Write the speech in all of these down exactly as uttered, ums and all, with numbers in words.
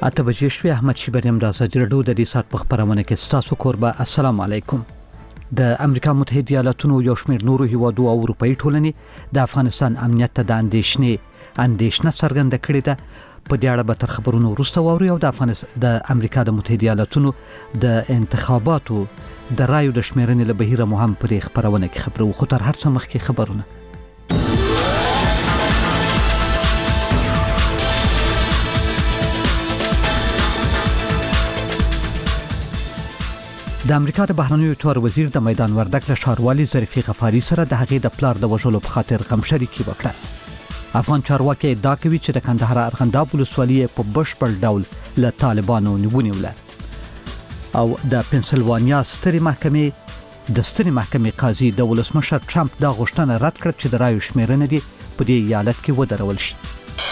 اته بجې شوې. احمد شیبریم د ازادي راډیو د دې سات په خبرونه کې ستاسو کوربه. السلام علیکم. د امریکا متحده ایالاتونو یو شمېر نورو هیوادو او اروپאי ټولنې د افغانستان امنیت ته د اندېښنې اندېښنه څرګنده کړې ده. په دې اړه به تر خبرونو وروسته واورو. او د افغانستان د امریکا د متحده ایالاتونو د انتخاباتو د رایو د شمیرنې له بهیره مو هم په دې خبرونه کې خبرو. خو تر هر څه مخکې خبرونه. د امریکا د بهرنیو چارو وزیر د میدان وردګ له ښاروالي ظریفې غفاري سره د هغې د پلار د وژلو په خاطر غم شریکي وکړه. افغان چارواکي ادعا کوي چې د کندهار ارغنداب ولسوالي په بشپړ ډول له طالبانو ونیوله. او د پنسلوانیا سترې محکمې د سترې محکمې قاضي د ولسمشر ټرمپ دا غوښتنه رد کړه چې د رایو شمیرنه دي په دې ایالت کې ودرول شي.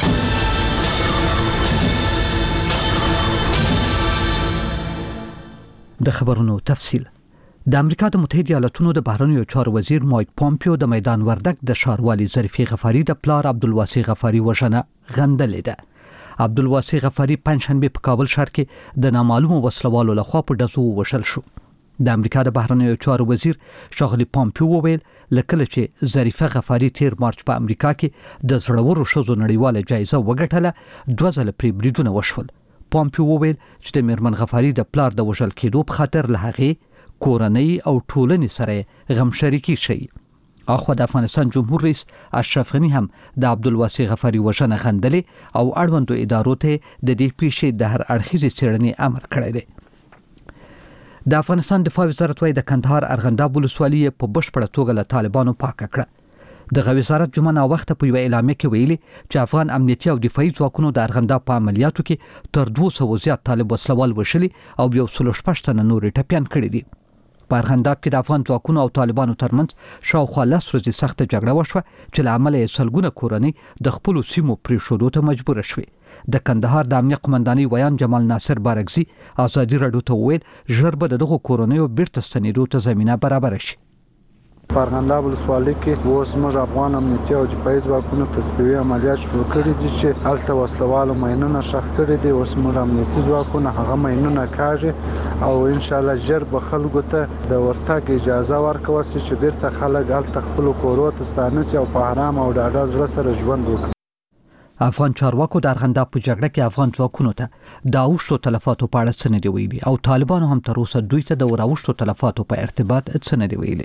د خبرونو تفصیل. د امریکا د متحده ایالاتونو د بهرنیو چارو وزیر مایک پومپیو د میدان وردګ د ښاروالي ظریفې غفاري د پلار عبدالواسع غفاري وژنه غندلې ده. عبدالواسع غفاري پنځشنبه په کابل ښار کې د نامعلومو وسلوالو لخوا په ډزو ووژل شو. د امریکا د بهرنیو چارو وزیر ښاغلي پومپیو وویل لکه چې ظریفه غفاري تیر مارچ په امریکا کې د زړورو ښځو نړیواله جایزه وګټله، دوه ځله پرې بریدونه وشول. پومپیو وویل چې د میرمن غفاري د پلار د وژل کېدو په خاطر له هغې کورنۍ او ټولنې سره غم شریکي شي. اخو د افغانستان جمهور رئیس اشرف غنی هم د عبدالواسع غفاري وژنه غندلې او اړوندو ادارو ته د دې پیښې د هر اړخیزې څېړنې امر کړی دی. د افغانستان دفاع وزارت وايي د کندهار ارغنداب ولسوالي په بشپړه توګه له طالبانو پاکه کړه. د وزارت جمعه نا وخت په یو اعلامیه کې ویلي چې افغان امنیتي او دفاعي ځواکونو د ارغنداب په عملیاتو کې تر دوه سوه زیات طالب وسلوال وشلي او یو سل شپږ تنه نورې ټپیان کړي دي. په ارغنداب کې د افغان ځواکونو او طالبانو ترمنځ شاوخوا لس ورځې سخته جګړه وشوه چې له امله یې سلګونه کورنۍ د خپلو سیمو پرېښودو ته مجبوره شوې. د کندهار د امنیه قمندانۍ ویان جمال ناصر بارکزي ازادي راډیو ته وویل ژر به د دغو کورنیو بیرته ستنېدو ته زمینه برابره شي. په ارغنداب ولسوالۍ کې اوس موږ افغان امنیتي او دفاعي ځواکونو تصفیوي عملیات شروع کړي دي چې هلته وسلوالو ماینونه ښخ کړي دي. اوس موږ امنیتي ځواکونه هغه ماینونه کاږي او ان شاء الله ژر به خلکو ته د ورتګ اجازه ورکول شي چې بیرته خلک هلته خپلو کورو ته ستانه شي او په آرام او ډاډه زړه سره ژوند وکړي. افغان چارواکو د ارغنداب په جګړه کې افغان ځواکونو ته د اوښتو تلفاتو په اړه څه نه دي ویلي او طالبانو هم تر اوسه دوی ته د راوښتو تلفاتو په ارتباط څه نه دي ویلي.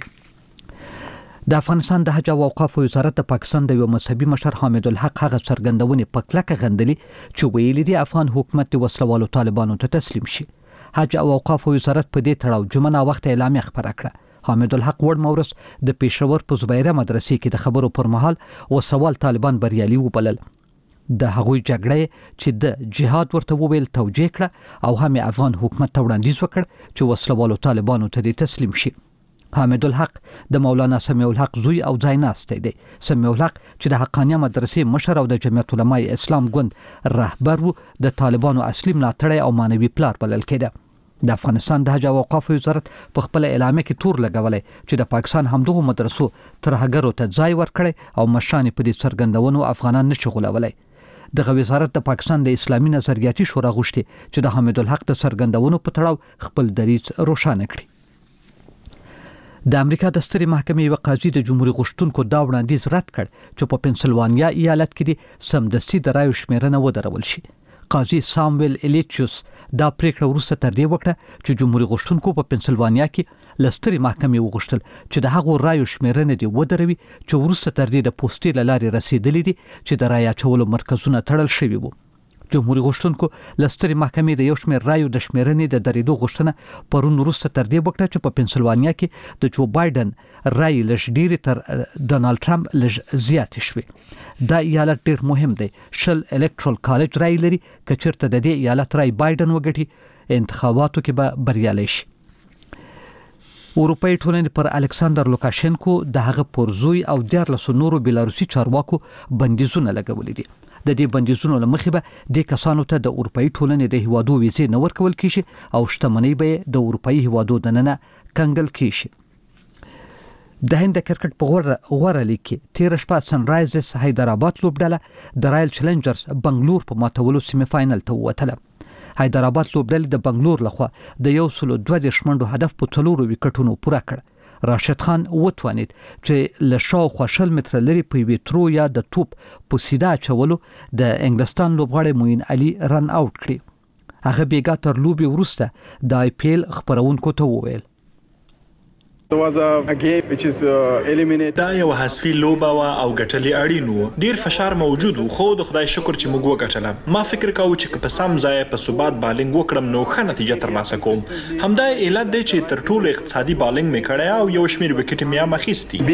د افغانستان د حج او اوقافو وزارت د پاکستان د یو مذهبي مشر حامد الحق هغه څرګندونې په کلکه غندلي چې ویلي دي افغان حکومت د وسلوالو طالبانو ته تسلیم شي. حج او اوقافو وزارت په دې تړاو جمعه نا وخت اعلامیه خپره کړه. حامد الحق وړ مورس د پېښور په زبیره مدرسې کې د خبرو پر مهال وسوال طالبان بریالي وبلل. د هغوی جګړه چې د جهاد ورته وویل توجیه کړه او هم افغان حکومت ته وړاندیز وکړ چې وسلوالو طالبانو ته تسلیم شي. حامد الحق د مولانا سمیع الحق زوی او ځایناستی دی. سمیع الحق چې د حقانیه مدرسې مشر او د جمعیت علماء اسلام ګوند رهبر و د طالبانو اصلي ملاتړی او مانوي پلار بلل کېده. د افغانستان د حج او اوقافو وزارت په خپل اعلامیه کې تور لګولی چې د پاکستان همدغو مدرسو ترهګرو ته ځای ورکړی او مشران په دې څرګندونو افغانان نشي غولولی. دغه وزارت د پاکستان د اسلامي نظریاتي شورا غوښتي چې د حامد الحق د څرګندونو په تړاو خپل دریځ روښانه کړي. د امریکا د سترې محکمې یو قاضي د جمهوریت غوښتونکو دا وړاندیز رد کړ چې په پنسلوانیا ایالت کې د سمدستي د رایو شمیرنه ودرول شي. قاضي سامویل الیچیوس دا پریکړه وروسته تر دې وکړه چې جمهوریت غوښتونکو په پنسلوانیا کې له سترې محکمې وغوښتل چې د هغو رایو شمیرنه دې ودروي چې وروسته تر دې د پوستې له لارې رسېدلي دي چې د رایه اچولو مرکزونه تړل شوي وو. جمهوریت غوښتونکو له سترې محکمې د یو شمېر رایو د شمیرنې د درېدو غوښتنه پرون وروسته تر دې وکړه چې په پنسلوانیا کې د جو بایډن رایې لږ ډېرې تر ډونالډ ټرمپ لږ زیاتې شوې. دا ایالت ډېر مهم دی. شل الکټرال کالج رایې لري. که چېرته د دې ایالت رای بایډن وګټي انتخاباتو کې به بریالی شي. اروپאי ټولنې پر الکساندر لوکاشنکو د هغه پر زوی او دیارلسو نورو بیلاروسي چارواکو بندیزونه لګولي دي. د دې بندیزونو له مخې به د کسانو ته د اروپאי ټولنې د هیوادو ویزې نه ورکول کیږي او شتمنۍ به د اروپאי هیوادو دننه کنګل کیږي. د هند کرکټ په غوړه غوړه لیګ کې تیر شپه سنرایزرز حیدرآباد لوبډله د رایل چیلنجرز بنگلور په ماتولو سیمه فائنل ته ووتله. حیدرآباد لوبډلې د بنگلور لخوا د یو سل دوه دېرش منډو هدف په څلورو وکټونو پوره کړ. راشد خان وتوانید چې له شاوخوا شل متره لري په یوې ترو یا د توپ په سیده اچولو د انګلستان لوبغاړی موین علي رن آوټ کړي. هغه بیګا تر لوبې وروسته د آی پی ایل خبرونکو ته وویل دا یو حذفي لوبه وه او ګټلې اړین وو. ډیر فشار موجود وو خو د خدای شکر چې موږ وګټله. ما فکر کاوه چې په سم ځای په ثبات بالینګ وکړم نو ښه نتیجه ترلاسه کوم. همدا علت دی چې تر ټولو اقتصادي بالینګ مې کړی او یو شمېر وکټې مې هم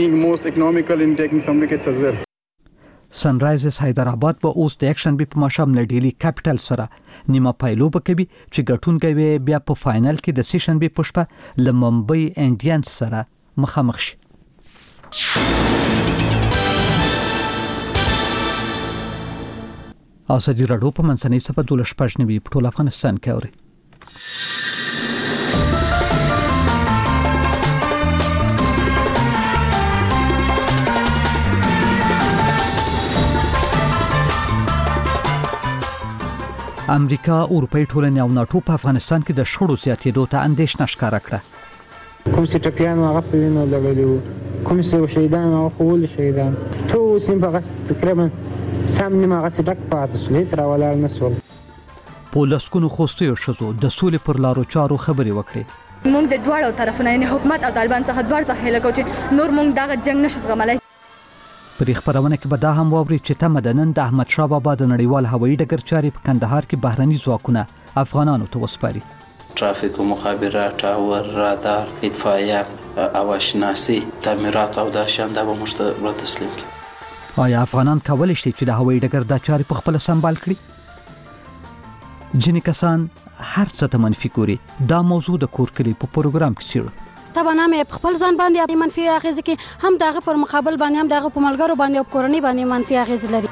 اخیستي. سن رایزرز حیدرآباد به اوس د اکشنبي په ماښام له ډیلی کیپټل سره نیمه پایلوبه کوي چې ګټونکی بیا په فاینل کې د سیشنبي په شپه له ممبئی انډینز سره مخامخ شي. ازادي راډیو په منځنۍ صفحه دولس پښنوي په ټول افغانستان کې اوري. امریکا، اروپאי ټولنې او ناتو په افغانستان کې د شخړو زیاتېدو ته اندېښنه ښکاره کړه. کوم چې ټپیان هغه په وینو لګولي وو، کوم چې شهیدان هغه خو ولې شهیدان ټول سیم په تقریبا سم نیمه هغه ډک پاتې شول، هېڅ راولاړ نه شول. په لسګونو خوستیو ښځو د سولې پر لارو چارو خبرې وکړې. موږ د دواړو طرفونو یعنې حکومت او طالبان څخه دواړو څخه هیله کوو چې نور موږ دغه جنګ نشو زغملی. په دې خبرونه کې به دا هم واوري چې تمه د نن د احمد شاه بابا د نړیوال هوایي ډګر چارې په کندهار کې بهرني ځواکونه افغانانو ته وسپاري. ترافیک و مخابرات، ټاور، رادار، اطفائیه، هواشناسي، تعمیرات او دا شیان دا به موږ ته تسلیم کړي. آیا افغانان کولی شي چې د هوایي ډګر دا چارې په خپله سمبال کړي؟ ځینې کسان هر څه ته منفي ګوري. دا موضوع د کور کلي په پروګرام کې څېړو. طبعا هم په خپل ځان باندې منفي اغیز کې هم دغه پر مقابل باندې هم دغه په ملګرو باندې او کورنۍ باندې منفي اغیز لري.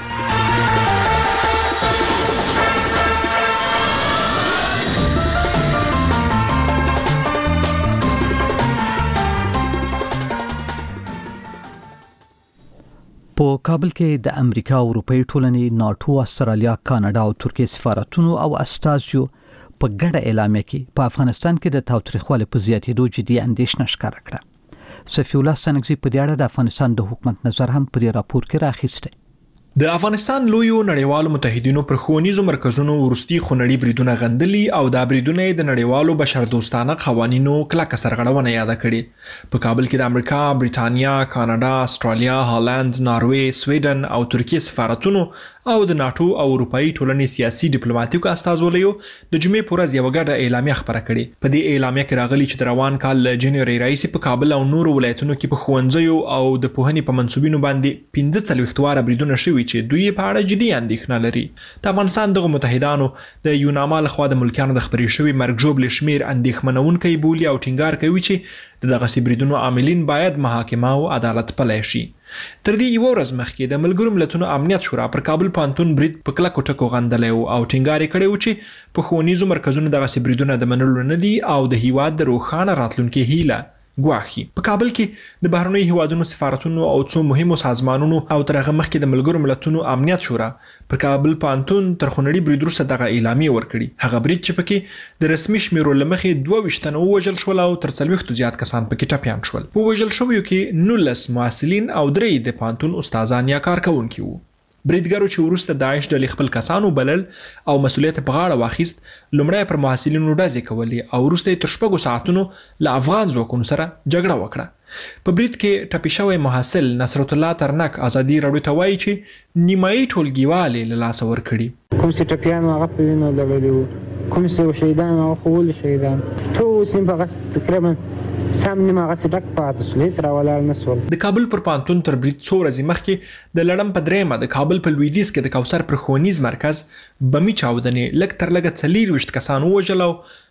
په کابل کې د امریکا، اروپאי ټولنې، ناتو، استرالیا، کاناډا او ترکیه سفارتونو او استازیو په ګډه اعلامیه کې په افغانستان کې د تاوتریخوالي په زیاتېدو جدي اندېښنه ښکاره کړه. صفی الله ستانکزی په دې اړه د افغانستان د حکومت نظر هم په دې راپور کې راخیسته. د افغانستان لویو نړیوالو متحدینو پر ښوونیزو مرکزونو وروستي خونړي بریدونه غندلي او دا بریدونه د نړیوالو بشردوستانه قوانینو کلکه سرغړونه یاد کړي. په کابل کې د امریکا، بریټانیا، کاناډا، استرالیا، هالند، ناروې، سویډن او ترکیه سفارتونو او د ناتو او اروپאי ټولنې سیاسي ډیپلوماټیکو استازولیو د جمعې په ورځ یوه ګډه اعلامیه خپره کړې. په دې اعلامیه کې راغلي چې د روان کال له جنوري راهیسې په کابل او نورو ولایتونو کې په ښوونځیو او د پوهنې په منصوبینو باندې پنځه څلوېښت واره بریدونه شوي چې دوی په اړه جدي اندېښنه لري. د افغانستان دغه متحدانو د یوناما لخوا د ملکیانو د خپرې شوي مرګ ژوبلې شمېر اندېښمنونکی بولي او ټینګار کوي چې د دغسې بریدونو عاملین باید محاکمه او عدالت پلی شي. تر دې یوه ورځ مخکې د ملګرو ملتونو امنیت شورا پر کابل پوهنتون برید په کلکو ټکو غندلی و او ټینګار یې کړی و چې په ښوونیزو مرکزونو دغسې بریدونه د منلو نه دي او د هیواد د روښانه راتلونکي هیله ګواښي. په کابل کې د بهرنیو هیوادونو سفارتونو او څو مهمو سازمانونو او تر هغه مخکې د ملګرو ملتونو امنیت شورا پر کابل پوهنتون تر خونړي برید وروسته دغه اعلامیه ورکړي. هغه برید چې پکې د رسمي شمیرو له مخې دوه ویشت تنه ووژل شول او تر څلوېښتو زیات کسان پکې ټپیان شول. په وژل شویو کې نولس محصلین او درې د پوهنتون استادان یا کارکوونکي وو. بریدګرو چې وروسته داعش ډلې خپل کسان وبلل او مسؤلیت په غاړه واخیست، لومړی پر محصلینو ډزې کولې او وروسته یې تر شپږو ساعتونو له افغان ځواکونو سره جګړه وکړه. په برید کې ټپي شوی محصل نصرت الله ترنک ازادي راډیو ته وایي چې نیمایي ټولګیوالې له لاسه ورکړي. کوم چې ټپیان هغه په وینو لګولي وو، کوم چې شهیدان هغه خو ولې شهیدان ټول سیم په تقریبا سم نیمه هغه ډک پاتې شول، هېڅ راولاړ نه شول. د کابل پر پوهنتون تر برید څو ورځې مخکې د لړم په درېیمه د کابل په لویدیځ کې د کوثر پر ښوونیز مرکز بمي چاودنې لږ تر لږه څلېرویشت کسان ووژل او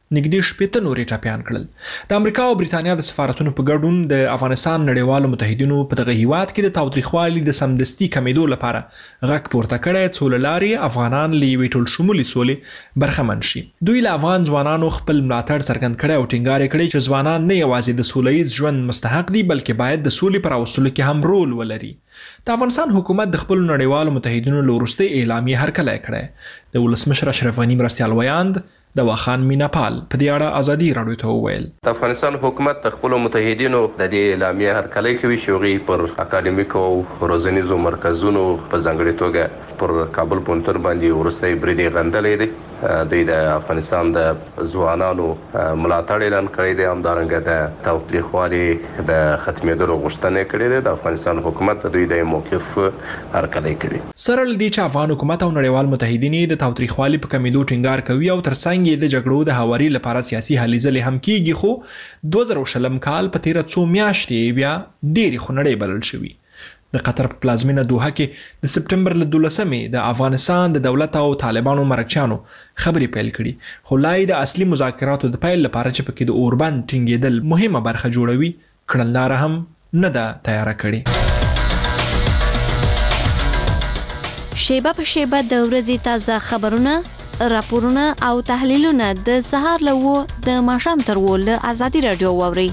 نږدې شپېته نورې ټپیان کړل. د امریکا او بریتانیا د سفارتونو په ګډون د افغانستان نړیوالو متحدینو په دغه هیواد کې د تاوتریخوالي د سمدستي کمیدو لپاره غږ پورته کړی څو له لارې افغانان له یوې ټولشمولي سولې برخمن شي. دوی له افغان ځوانانو خپل ملاتړ څرګند کړی او ټینګار یې کړی چې ځوانان نه یوازې د سولهییز ژوند مستحق دي بلکې باید د سولې په راوستلو کې هم رول ولري. د افغانستان حکومت د خپلو نړیوالو متحدینو له وروستۍ اعلامیې هرکلی کړی. د ولسمشر اشرف غني مرستیال ویاند د واخان میناپال په دې اړه ازادي راډیو ته وویل د افغانستان حکومت د خپل متحدینو د دې اعلامیې هرکلی کوي چې هغوی پر اکاډمیکو او روزنیزو مرکزونو په ځانګړې توګه پر کابل پوهنتون باندې وروستی برید یې غندلی دی. دوی د افغانستان د ځوانانو ملاتړ اعلان کړی دی، همدارنګه د تاوتریخوالي د ختمېدلو غوښتنه یې کړې ده. د افغانستان حکومت د دوی د موقف هرکلی کوي. سره له دې چې افغان حکومت او نړیوال متحدین د تاوتریخوالي په کمیدو ټینګار کوي او ترڅنګ د جګړو د هواري لپاره سیاسي هلې ځلې هم کیږي، خو دوه زره شلم کال په تیره څو میاشتې بیا ډېرې خونړۍ بلل شوي. د قطر په پلازمینه دوحه کې د سپټمبر له دولسمې د افغانستان د دولت او طالبانو مرکچیانو خبرې پیل کړي، خو لا یې د اصلي مذاکراتو د پیل لپاره چې پکې د اوربند ټینګېدل مهمه برخه جوړوي کړنلاره هم نه ده تیاره کړې. شیبه په شیبه د ورځې تازه خبرونه، راپورونه او تحلیلونه د سهار له وو د ماښام تر وو له ازادي راډیو واوري.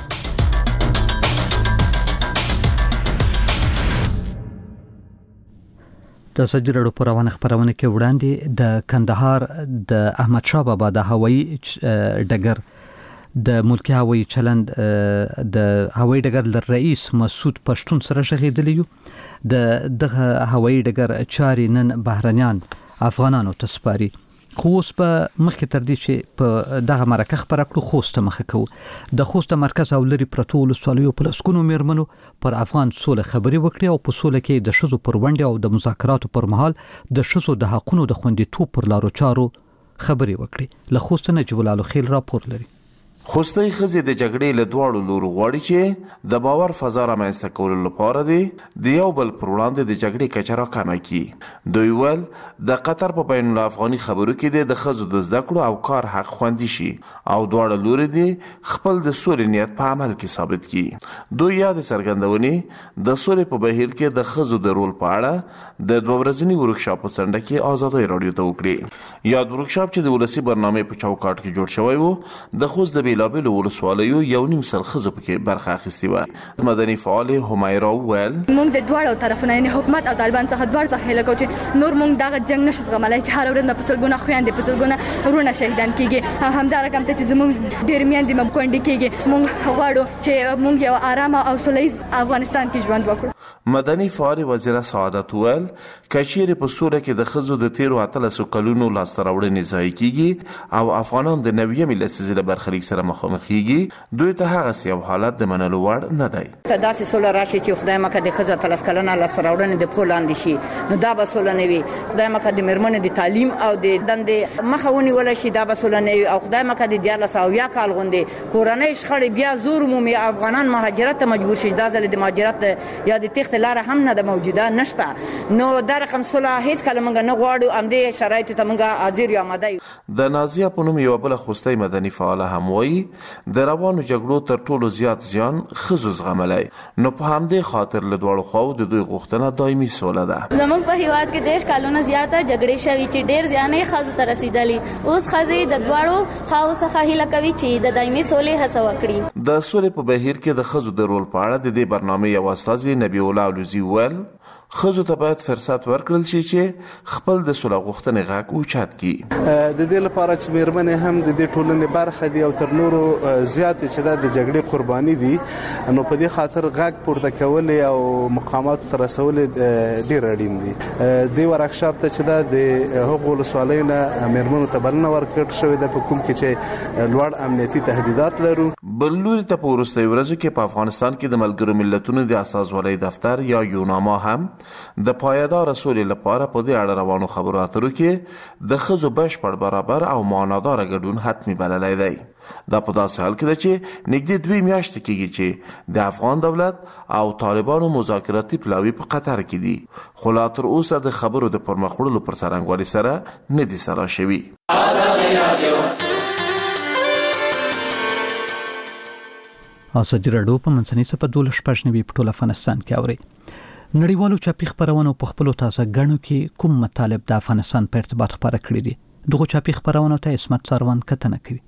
د ازادي راډیو په روانه خبرونه کې وړاندې د کندهار د احمد شاه بابا د هوایي ډګر د ملکی هوایي چلند د هوایي ډګر له رئیس مسعود پښتون سره شغېدلی یو. د دغه هوایي ډګر چاري نن بهرنیان افغانانو ته سپاري، خو اوس په مخکې تر دې چې په دغه مرکه خبره کړو خوست ته مخه کوو. د خوست مرکز او لري پرتو ولسوالیو په لسګونو میرمنو پر افغان سوله خبرې وکړې او په سوله کې د ښځو پر ونډې او د مذاکراتو پر مهال د ښځو د حقونو د خوندیتوب پر لارو چارو خبرې وکړې. له خوست نجیب الله خیل راپور لري. خوستی ښځې د جګړې له دواړو لورو غواړي چې د باور فضا رامنځته کولو لپاره دی د یو بل پر وړاندې د جګړې کچه راکمه کړي. دوی ویل د قطر په بین الافغاني خبرو کې دی د ښځو د زده کړو او کار حق خوندي شي او دواړه لوري دی خپل د سولې نیت په عمل کې ثابت کړي. دوی یاد څرګندونې د سولې په بهیر کې د ښځو د رول په اړه د دوه ورځني ورکشاپ په څنډه کې ازادي راډیو ته وکړي. یاد ورکشاپ چې د ولسی برنامې په چوکاټ کې جوړ شوی و د خوست د بېلابېلو ولسوالیو یو نیم سل ښځو پکې برخه اخیستې وه. مدني فعال همیرا وویل موږ د دواړو طرفونو یعنې حکومت او طالبان څخه دواړو څخه هیله کوو چې نور موږ دغه جنګ نشو زغملی چې هره ورځ مو په سلګونه خویندې په سلګونه وروڼه شهیدان کېږي. همدارنګه همته چې زموږ ډېرې میندې مو کونډې کېږي. موږ غواړو چې موږ یو ارامه او سولیز افغانستان کې ژوند وکړو. مدني فعال وزیر سعادت وویل که چیرې په سوله کې د ښځو د تیرو اتلسو کلونو لاسته راوړنې ضایع کېږي او افغانان د نویمې لسیزې له برخلیک سره مخامخ کېږي، دوی ته هغسې یو حالت د منلو وړ نه دی. که داسې سوله راشي چې خدای مکه د ښځو اتلس کلنه لاسته راوړنې د پښو لاندې شي نو دا به سوله نه وي. خدای مکه د مېرمنو د تعلیم او د دندې مخه ونیولی شي دا به سوله نه وي. او خدای مکه د دیارلس اویا کال غوندې کورنۍ شخړې بیا زور مومي، افغانان مهاجرت ته مجبور شي. دا ځل د مهاجرت یا د تېښتې لاره هم نه ده موجوده نشته. نو دا رقم سوله هېڅکله موږ نه غواړو. همدې شرایطو ته موږ حاضر یو آماده یو. د نازیه په نوم یوه بله خوستی مدني فعاله هم وایي د روانو جګړو تر ټولو زیات زیان ښځو زغملی، نو په همدې خاطر له دواړو خواو د دوی غوښتنه دایمي سوله ده. زموږ په هیواد کې دېرش کلونه زیاته جګړې شوي چې ډېر زیان یې ښځو ته رسېدلي. اوس ښځې د دواړو خواو څخه هیله کوي چې د دایمي سولې هڅه وکړي. د سولې په بهیر کې د ښځو د رول په اړه د دې برنامې یو استازي نبی الله علوزي وویل ښځو ته باید فرصت ورکړل شي چې خپل د سوله غوښتنې غږ اوچت کړي. د دې لپاره چې مېرمنې هم د دې ټولنې برخه دي او تر نورو زیاتې چې دا د جګړې قرباني دي، نو په دې خاطر غږ پورته کول او مقاماتو ته رسول ډېر اړین دي. دې ورکشاپ ته چې دا د هغو ولسوالیو نه مېرمنو ته بلنه ورکړل شوې ده په کوم کې چې لوړ امنیتي تهدیدات لرو. بل لوري ته په وروستیو ورځو کې په افغانستان کې د ملګرو ملتونو د استازولۍ دفتر یا یوناما هم د پایدار سولې لپاره په دې اړه روانو خبرو اترو کې د ښځو بشپړ برابر او معناداره ګډون حتمي بللی دی. دا په داسې حال کې ده چې نږدې دوی میاشتې کېږي چې د افغان دولت او طالبانو مذاکراتي پلاوي په قطر کې دي، خو لا تر اوسه د خبرو د پرمخ وړلو پر څرنګوالي سره نه دي سلا شوي. ازادي راډیو په منځنۍ صفه دولس پښنوي په ټول افغانستان کې اوري. نړیوالو چاپی خبرونو په خپل تازه غنو کې کوم مطالب د افغانستان په ارتباط خبره کړې دي. دغه چاپی خبرونو ته اسمت سروان کتنه کوي.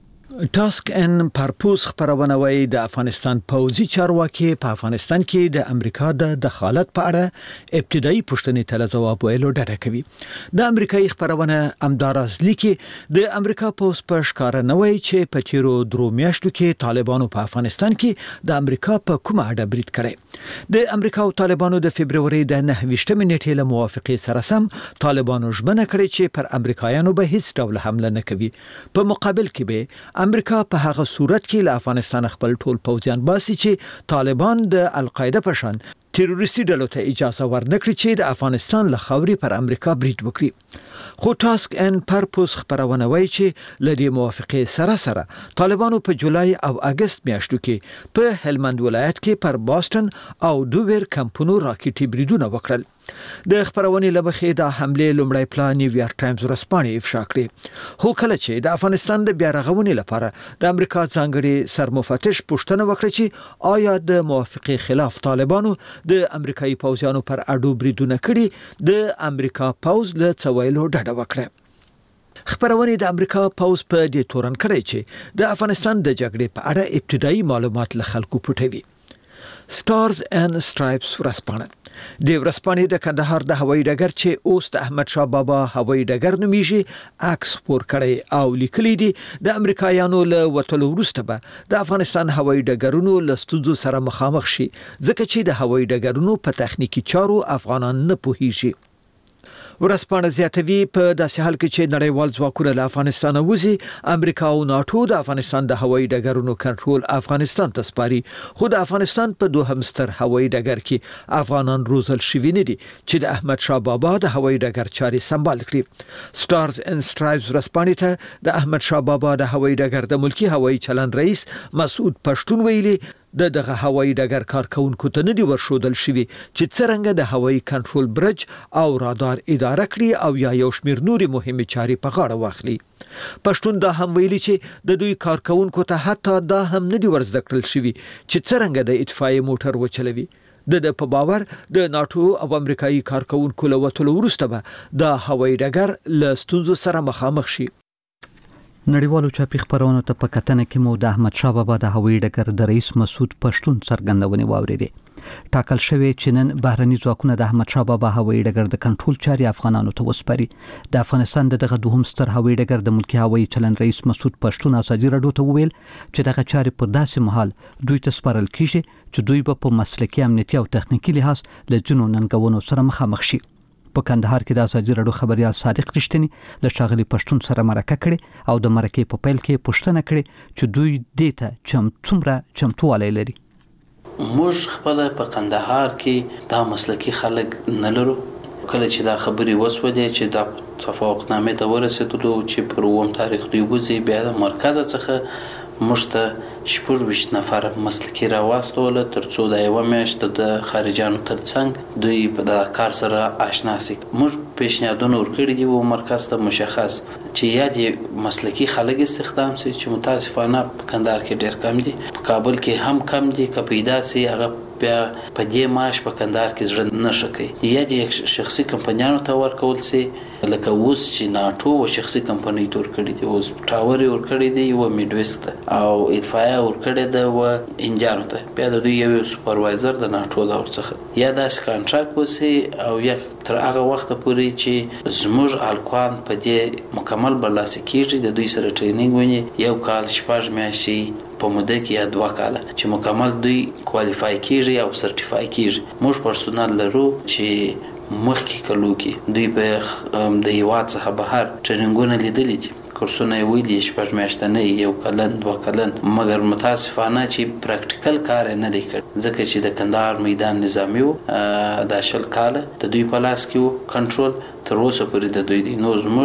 ټاسک ان پرپوز خبرونه وایي د افغانستان پوځي چارواکي په افغانستان کې د امریکا د دخالت په اړه ابتدایي پوښتنې ته جواب ویلو ډډه کوي. د امریکایي خبرونه امدارز لیکي د امریکا پوز په ښکار نه وایي چې په تیرو درو میاشتو کې طالبانو په افغانستان کې د امریکا په کومه اړه برید کړی. د امریکا او طالبانو د فبرवरी د نه ویشتمې نیټې له موافقې سره سم طالبانو ژمنه کړې چې پر امریکایانو به هیڅ ډول حمله نه کوي. په مقابل کې به امریکا په هغه صورت کې له افغانستان خپل ټول پوځیان باسي چې طالبان د القاعده په شان تروریستي ډلو ته اجازه ورنکړي چې د افغانستان له خاورې پر امریکا برید وکړي. خو ټاسک ان پرپوز خبرونه وایي چې لدی موافقه سره سره طالبانو په جولای او اگست میاشتو کې په هلمند ولایت کې پر باستن او دوور کمپونو راکټي بریدونه وکړل. د خبرونې لبخې د حمله لومړی پلان نیویارک ټایمز ورسپانې افشا کړې. خو کله چې د افغانستان د بیا رغونې لپاره د امریکا ځانګړي سرمفتش پوښتنه وکړه چې آیا د موافقې خلاف طالبانو د امریکایي پوځیانو پر اډو بریدونه کړي، د امریکا پوځ له څویلو ډډه وکړه. خبرونه د امریکا پوځ په دې تورن کړی چې د افغانستان د جګړې په اړه ابتدایي معلومات له خلکو پټوي. سټارز اینڈ سټرایپس ورسپانه د ورسپانې د کندهار د هوایي ډګر چې اوس د احمد شاه بابا هوایي ډګر نومیږي عکس خپور کړی او لیکلی دی د امریکایانو له وټلو وروسته به د افغانستان هوایي ډګرونو له ستونزو سره مخامخ شي ځکه چې د هوایي ډګرونو په تخنیکی چارو افغانان نه پوهیږي. ورسپانه زیاتوي په داسې حال کې چې نړیوال ځواکونه له افغانستان وځي، امریکا او ناتو د افغانستان د هوایي ډګرونو کنټرول افغانستان ته سپاري. خو د افغانستان په دوهم ستر هوایي ډګر کې افغانان روزل شوي نه دي چې د احمد شاه بابا د هوایي ډګر چاري سمبال کړي. سټارز اینڈ سټرایپس ورسپانې ته د احمد شاه بابا د هوایي ډګر د ملکی هوایي چلند رئیس مسعود پښتون ویلي د دغه هوایي ډګر کارکونکو ته نه دی ورشودل شوی چې څنګه د هوایي کنټرول برج او رادار اداره کړي او یا یو شمیر نوري مهمه چاري په غاړه واخلي. پښتون دا هم ویلي چې د دوی کارکونکو ته حتی دا هم نه دی ورزده کړل شوی چې څنګه د اطفائیه موټر وچلوي. د د په باور د ناتو او امریکایي کارکونکو له وټلو وروسته به د هوایي ډګر له ستونزو سره مخامخ شي. نړیوالو چاپی خبرونو ته په کتنه کې مو د احمد شاه بابا د هوایي ډګر د رئیس مسعود پښتون څرګندونې واوریدې. ټاکل شوی چې نن بهرني ځواکونه د احمد شاه بابا هوایي ډګر د کنټرول چاري افغانانو ته وسپاري. د افغانستان د دغه دوهم ستر هوایي ډګر د ملکی هوایي چلند رئیس مسعود پښتون ازادي راډیو ته وویل چې دغه چاري په داسې مهال دوی ته سپارل کیږي چې دوی به په مسلکي امنیتي او تخنیکی لحاظ له جنو ننګونو سره مخامخ شي. په کندهار کې د ازادي راډیو خبريال صادق رښتینی له شاغلي پښتون سره مرکه کړي او د مرکې په پیل کې پوښتنه کړي چې دوی دې ته چم څومره چمتووالی لري. موږ خپل په کندهار کې دا مسلکي خلک نه لرو. کله چې دا خبري وسوځي چې دا توافقنامه ته ورسېدلو چې پر اووم تاریخ دوی وځي، بیا د مرکز څخه مشته شپږ ویشت نفر مسلکي راوستول ترڅو د یو میاشت د خارجانو ترڅنګ دوی په دا کار سره آشنا شي. موږ پیشنهادونه ورکړي دي او مرکز ته مشخص چې یا د مسلکي خلک استخدام شي چې متاسفانه په کندهار کې ډېر کم دي، په کابل کې هم کم دي، که پیدا سي هغه بیا په دې معاش په کندهار کې زړه نشي کوي. یا د شخصي کمپنیانو ته ورکول سي لکه اوس چې ناټو او شخصي کمپنۍ تور کړي دي، اوس ټاور ورکړي دي او میډويست او اطفائیه ورکړي ده او انجارو ته بیا د دوی یو سپروایزر د ناټو دا ورڅخه یا د کانټراکټ وسی او یا تر هغه وخت پورې چې زموږ الکوان په دې مکمل برلاسي کیږي د دوی سره ټریننګ ونی یو کال شپږ میاشتې په موده کې یا دوه کاله چې مکمل دوی کوالیفای کیږي او سرټیفای کیږي. موږ پرسونل لرو چې مخکې کلو کې دوی په د هیواد څخه بهر ټریننګونه لیدلي دي، کورسونه یې ویلي شپږ میاشتنۍ یو کلن دوه کلن، مګر متاسفانه چې پریکټیکل کار نه دی کړی ځکه چې د کندهار میدان نظامي و دا شل کاله د دوی په لاس کې و کنټرول تر اوسه پورې د دوی دی. نو زموږ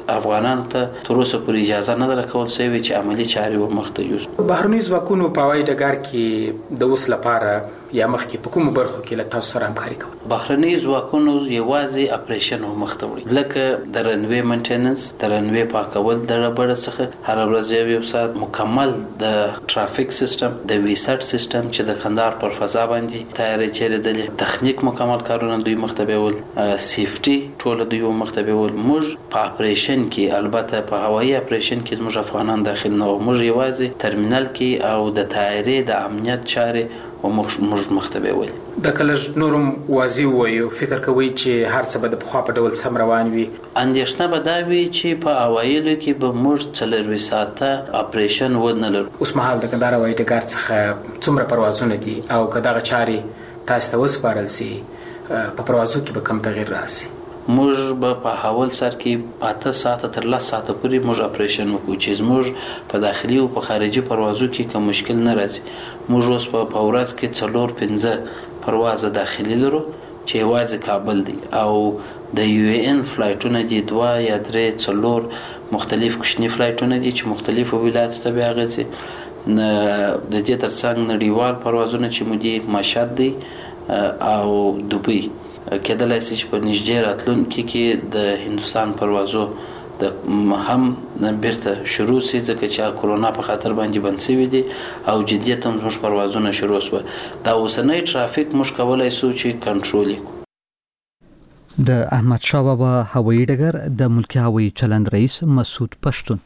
افغانانو ته تر اوسه پورې اجازه نه درکول شوې چې عملی چارې ومخته یوسو. بهرني ځواکونو په هوایي ډګر کې د اوس لپاره یا مخکې په کومو برخو کې له تاسو سره همکاري کوي؟ بهرني ځواکونو یوازې اپریشن ومخته وړي، لکه د رنوي مینټیننس، د رنوي پاکول، د ربړ څخه هر ورځ یو ساعت مکمل د ټرافیک سیستم، د ویسټ سیستم چې د کندهار پر فضا باندې تیارې چیرېدلې، تخنیک مکمل کارونه دوی مخته بیول، سیفټي ټول دوی مخته بیول. موږ په اپریشن کې البته په هوایي اپریشن کې موږ افغانان داخل نه وو، موږ یوازې ترمینل کې او د تیارې د امنیت چارې او موږ مخته بیول. د کله نورم واضح وایو فکر کوي چې هر څه به د پخوا په ډول سم روان وي. اندېښنه به دا وي چې په اوایلو کې به موږ څلروي ساعته اپریشن ونه لرو. اوس مهال د کندهار هوایي ډګر څخه څومره پروازونه دي او که دغه چارې تاسو ته وسپارل سي په پروازو کې به کوم تغیر راسي؟ موږ به په حواله سر کې اته ساعته تر لس ساعته پورې موږ اپریشن وکړو چې موږ په داخلي او په خارجي پروازو کې کوم مشکل نه راځي. موږ اوس په ورځ کې څلور پنځه پرواز داخلي لرو چې یوازې کابل دی او د یو ان فلایټونه دي دوه یا درې څلور مختلف کوچني فلایټونه دي چې مختلفو ولایتونو ته بیا غځي. د دې ترڅنګ نړیوال پروازونه چې مو دي مشهد دی او دوبۍ کېدلای شي چې په نږدې راتلونکي کې د هندوستان پروازو د هم بیرته شروع شي ځکه چې کرونا په خاطر باندې بند شوی دي او جدیت هم زموږ پروازونه شروع شو. دا اوسنۍ ټرافیک موږ کولای شو چې کنټرول کړو. د احمد شاه بابا هوایي ډګر د ملکی هوایي چلند رئیس مسعود پښتون.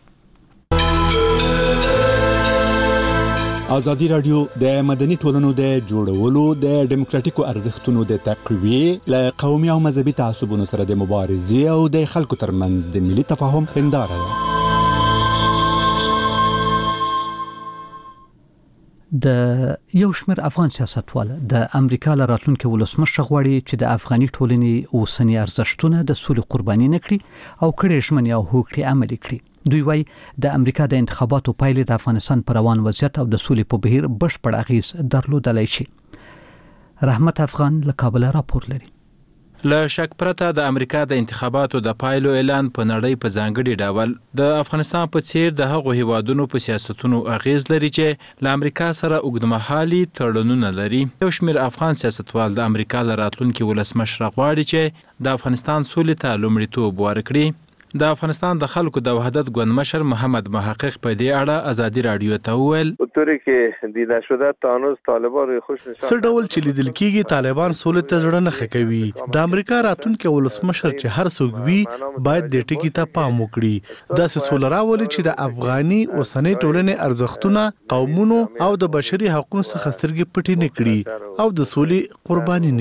ازادي رادیو د مدني ټولنو د جوړولو د ډیموکراتیکو ارزښتونو د تقویې له قومي او مذهبي تعصبونو سره د مبارزې او د خلکو ترمنځ د ملي تفاهم هنداره ده. د یو شمېر افغان سیاستوال د امریکا له راتلونکي ولسمشر غواړي چې د افغاني ټولنې اوسنی ارزښتونه د سولې قرباني نه کړي او کړي ژمنې او هوکړې عملي کړي. دوی وايي د امریکا د انتخاباتو پایلې د افغانستان پر روان وضعیت او د سولې په بهیر بشپړ اغیز درلودلای شي. رحمت افغان له کابل راپور لري. له شک پرته د امریکا د انتخاباتو د پایلو اعلان په نړۍ په ځانګړي ډول د افغانستان په څیر د هغو هیوادونو په سیاستونو اغیز لري چې له امریکا سره اوږدمهالي تړونونه لري. یو شمېر افغان سیاستوال د امریکا له راتلونکي ولسمشر غواړي چې د افغانستان سولې ته لومړیتوب ورکړي. د افغانستان د خلکو د وحدت ګوند مشر محمد محقق په دې اړه ازادي رادیو ته وویل طوری کې دیده شده تانوز طالبان خوش نشان سر ډول چې لیدل کېږي طالبان سولې ته زړه نه ښه د امریکا راتلونکي ولسمشر چې هر څوک وي باید د ټکی ته پام وکړي. دا سول راولي چې د افغاني اوسنۍ ټولنې ارزښتونه قومونو او د بشري حقوقو څخه سترګې پټې نه کړي او د سولې قرباني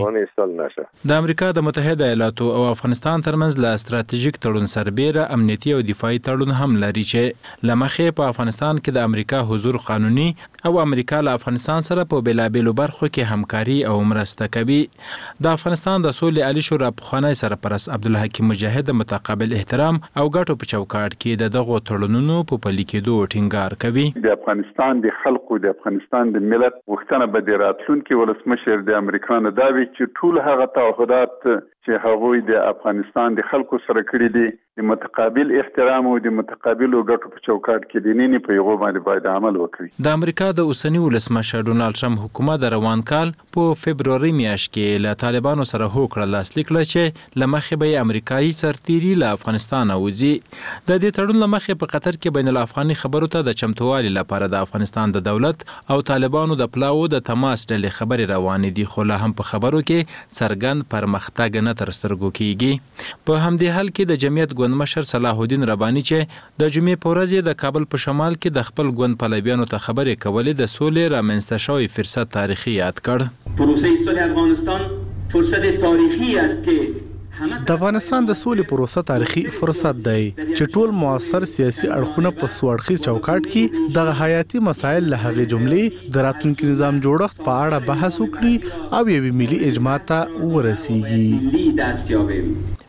نشي. د امریکا د متحده ایالاتو او افغانستان ترمنځ له ستراتیژیک تړون سربېره امنیتي او دفاعي تړون هم لري چې لمخې په افغانستان کې د امریکا حضور قانوني او امریکا له افغانستان سره په بیلابېلو برخو کې همکاري او مرسته کوي. د افغانستان د سولې عالی شورا پخوانی سرپرست عبدالحکیم مجاهد د متقابل احترام او ګټو په چوکاټ کې د دغو تړونونو په پلي کېدو ټینګار کوي. د افغانستان د خلکو د افغانستان د ملت غوښتنه به د راتلونکي ولسمشر د امریکا نه دا وي چې ټول هغه تعهدات چې هغوی د افغانستان د خلکو سره کړی دي د متقابل احترام او د متقابل ګټو په چوکاټ کې د نینې په یغو باندې باید عمل وکړي. د امریکا د اوسنی ولسمشر ډونالد ټرمپ حکومت د روان کال په فبروري میاشت کې له طالبانو سره هوکړه لاسلیک کړه چې لمخې به امریکایي سرتیري له افغانستان وځي. د دې تړون لمخې په قطر کې بین الافغاني خبرو ته د چمتووالي لپاره د افغانستان د دولت او طالبانو د پلاو د تماس ډلې خبرې روانې دي، خو لا هم په خبرو کې څرګند پرمختګ نه تر سترګو کیږي. په همدې حال کې د جمعیت ګوند مشر صلاح الدین رباني چې د جمعې په ورځ د کابل په شمال کې د خپل ګوند پلویانو ته خبرې کولې د سولې رامنځته شوی فرصت تاریخي یاد کړ. پروسه صلح افغانستان فرصت تاریخی است که د افغانستان د سولې پروسه تاریخي فرصت دی چې ټول موثر سیاسي اړخونه په سوړخي چوکاټ کې د حیاتي مسایل له هغې جملې د راتلونکي نظام جوړښت په اړه بحث وکړي او یوې ملي اجماع ته ورسیږي.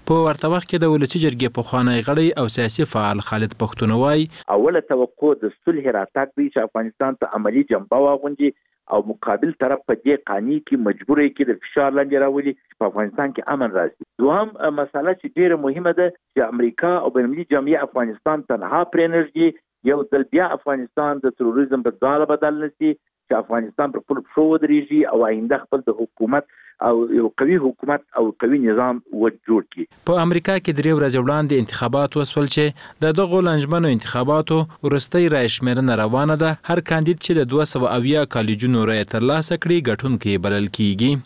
په ورته وخت کې د ولسی جرګې پخوانی غړی او سیاسي فعال خالد پښتون وایي اوله توقع د صلح راتګ دی چې افغانستان ته عملی جنبه واغوندي او مقابل طرف په دې قانون کې مجبورې کې د فشار لاندې راولي په افغانستان کې امن راځي. دوهم مسله چې ډیره مهمه ده چې امریکا او بینالمللي جامعه افغانستان تنها پرېنږدي یو ځل بیا افغانستان د تروریزم په ځاله بدل نشي چې افغانستان پر خپل پښو ودرېږي او آینده خپل د حکومت او یو قوي حکومت او قوي نظام و جوړ کړي. په امریکا کې درې ورځې وړاندې انتخابات وسول چې د دغو لنجمنو انتخاباتو وروستۍ رایشمېرنه روانه ده. هر کاندید چې د دوه سوه اویا کالجونو رایې ترلاسه کړي ګټونکی بلل کیږي.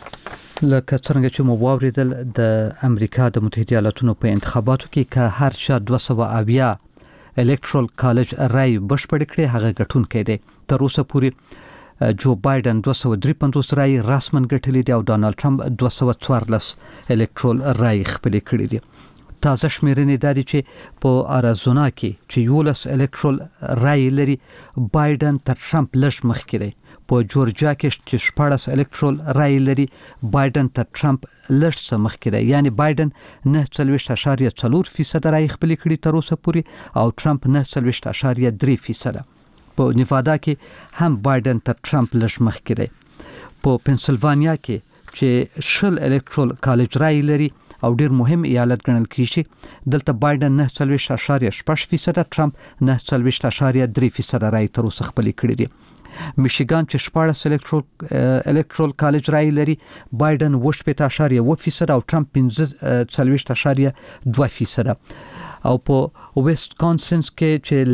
لکه څنګه چې مو واوریدل د امریکا د متحده ایالاتونو په انتخاباتو کې که هر چا دوه سوه اویا الکترال کالج رای بشپړ کړي هغه ګټونکی دی. تر اوسه پورې جو بایدن دوه سوه درې پنځوس رای رسمن ګټلې دي او ډانلډ ټرمپ دوه سوه څوارلس الکترال رای خپل کړي دي. تازه شمیرنې دادي چې په اریزونا کې چې یولس الکترال رای لري بایدن تر ټرمپ لږ مخکې دی. په جورجیا کې چې شپاړس الکترال رای لري بایدن تر ټرمپ لږ څه مخکې دی. یعنی بایدن نه څلوېښت اعشاریه څلور فیصد رای خپل کړي تر اوسه پورې او ټرمپ نه څلوېښت اعشاریه درې فیصد. په نیوادا کې هم بایدن تر ټرمپ لږ مخکې دی. په پنسلوانیا کې چې شل الکترال کالج رای لري او ډیر مهم ایالت ګڼل کیږي دلته بایدن نه څلوېښت اعشاریه شپږ فیصد ټرمپ نه څلوېښت اعشاریه درې فیصد رای تر اوسه خپل کړي دي. میشیګان چې شپاړس الکترال الکترال کالج رای لري بایدن اووه شپېته اعشاریه اووه فیصد او ټرمپ پنځه څلوېښت اعشاریه دوه فیصد. او په ویسکانسن کې چې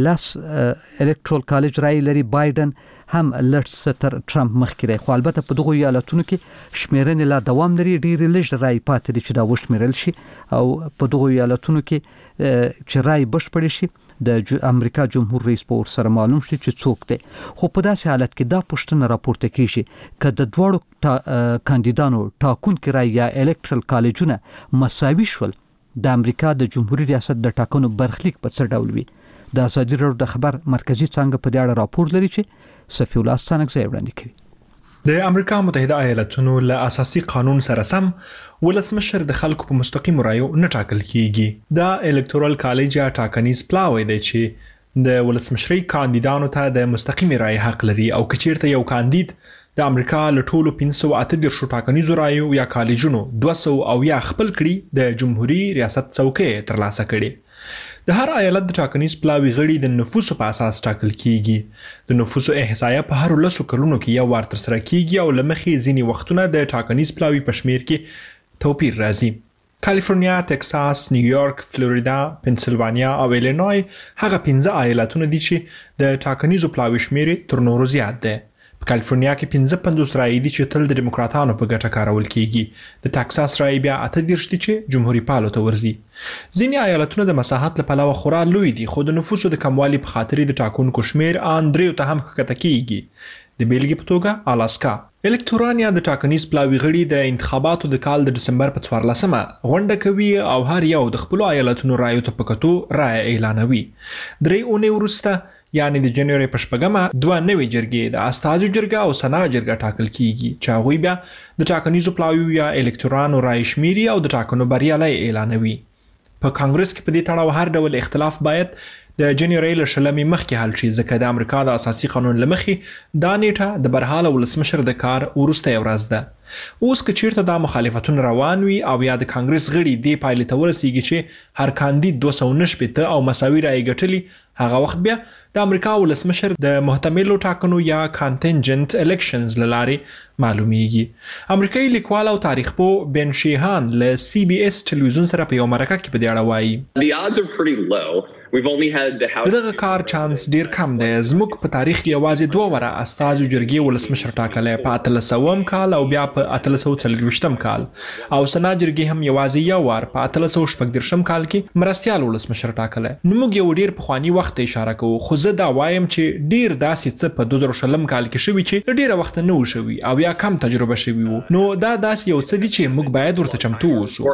لس الکترال کالج رای لري بایدن هم لږ ستر ټرمپ مخکې دی. خو البته په دغو ایالتونو کې شمیرنې لا دوام لري. ډېرې لږ رای پاتې دي چې دا وشمیرل شي او په دغو ایالتونو کې چې رای بشپړ شي د امریکا جمهور رئیس په ور سره معلوم شي چې څوک دی. خو په داسې حالت کې دا پوښتنه راپورته کیږي که د دواړو کاندیدانو ټاکونکي رای یا الکترال کالجونه مساوي شول د امریکا د جمهوریت ریاست د ټاکنو برخلیک په څه ډول وي. د ازادي راډیو د خبر مرکزی څنګه په دې اړه راپور لري چې صفی الله ستانکزی وړاندې کوي. د امریکا متحده ایالاتونو له اساسي قانون سره سم ولسمشر د خلکو په مستقیم رایو نه ټاکل کیږي. دا الکتورال کالج یا ټاکنیز پلاوی دی چې د ولسمشري کاندیدانو ته د مستقیم رای حق لري او کچیرته یو کاندید د امریکا له ټولو پنځه سوه اته دېرشو ټاکنیزو رایو یا کالجونو دوه سوه اویا خپل کړي د جمهوری ریاست څوکۍ ترلاسه کړي. د هر ایالت د ټاکنیز پلاوی غړي د نفوسو په اساس ټاکل کیږي. د نفوسو احصایه په هر لسو کلونو کې یو وار ترسره کیږي او لمخې ځینې وختونه د ټاکنیز پلاوی په شمیر کې توپیر راځي. کالیفورنیا، ټکساس، نیویارک، فلوریدا، پنسلوانیا او ایلینوی هغه پنځه ایالتونه دي چې د ټاکنیزو پلاوی شمیر تر نورو زیات دی. په کالیفورنیا کې پنځه پنځوس رایې دي چې تل د دیموکراتانو په ګټه کارول کیږي. د ټکساس رایې بیا اته دېرش دي چې جمهوریت پالو ته ورځي. ځینې ایالتونه د مساحت له پلوه خورا لوی دي خو د نفوسو د کموالي په خاطر د ټاکنو شمیر ان دریو ته هم ښکته کیږي. د بیلګې په توګه الاسکا الکتوران یا د ټاکنیز پلاوی غړي د انتخاباتو د کال د دسمبر په څوارلسمه غونډه کوي او هر یو د خپلو ایالتونو رایو ته په کتو رایه اعلانوي. درې اونۍ وروسته یعنی د جنوري په شپږمه دوه نوې جرګې د استازو جرګه او سنا جرګه ټاکل کیږي چې هغوی بیا د ټاکنیزو پلاویو یا الکتورانو رای شمیري او د ټاکنو بریالی اعلانوي. په کانګرس کې په دې تړاو هر ډول اختلاف باید د جنوري له شلمې مخکې حل شي ځکه د امریکا د اساسي قانون له مخې دا نیټه د برحاله ولسمشر د کار وروسته ورځ ده. اوس که چیرته دا مخالفتون روان وي او یا د کانګرس غړي دې پایلې ته ورسیږي چې هر کاندید دوه سوه نهه شپېته او مساوي رایې ګټلي هغه وخت بیا د امریکا ولسمشر د محتملو ټاکنو یا کانټینجنت الیکشنز له لارې معلومیږي. امریکایي لیکوال او تاریخ پوه بن شیهان له سی بي اس ټلویزیون سره په یو مرکه کې په دې اړه وایي دغه کار چانس ډیر کم دی. زموږ په تاریخ کې یوازې دوه وره استازو جرګې ولسمشر ټاکلی په اتلس سوم کال او بیا په اتلس سوه څلرویشتم کال او سنا جرګې هم یوازې یو وار په اتلس سوه شپږ دېرشم کال کې مرستیال ولسمشر ټاکلی. نو موږ یو ډیر پخواني وخت وخت اشاره کوو خو زه دا وایم چې ډیر داسې څه په دوه زره شلم کال کې شوي چې ډیره وخت نه و شوي او یا کم تجربه شوي وو نو دا داسې یو څه دي چې موږ باید ورته چمتو اوسو.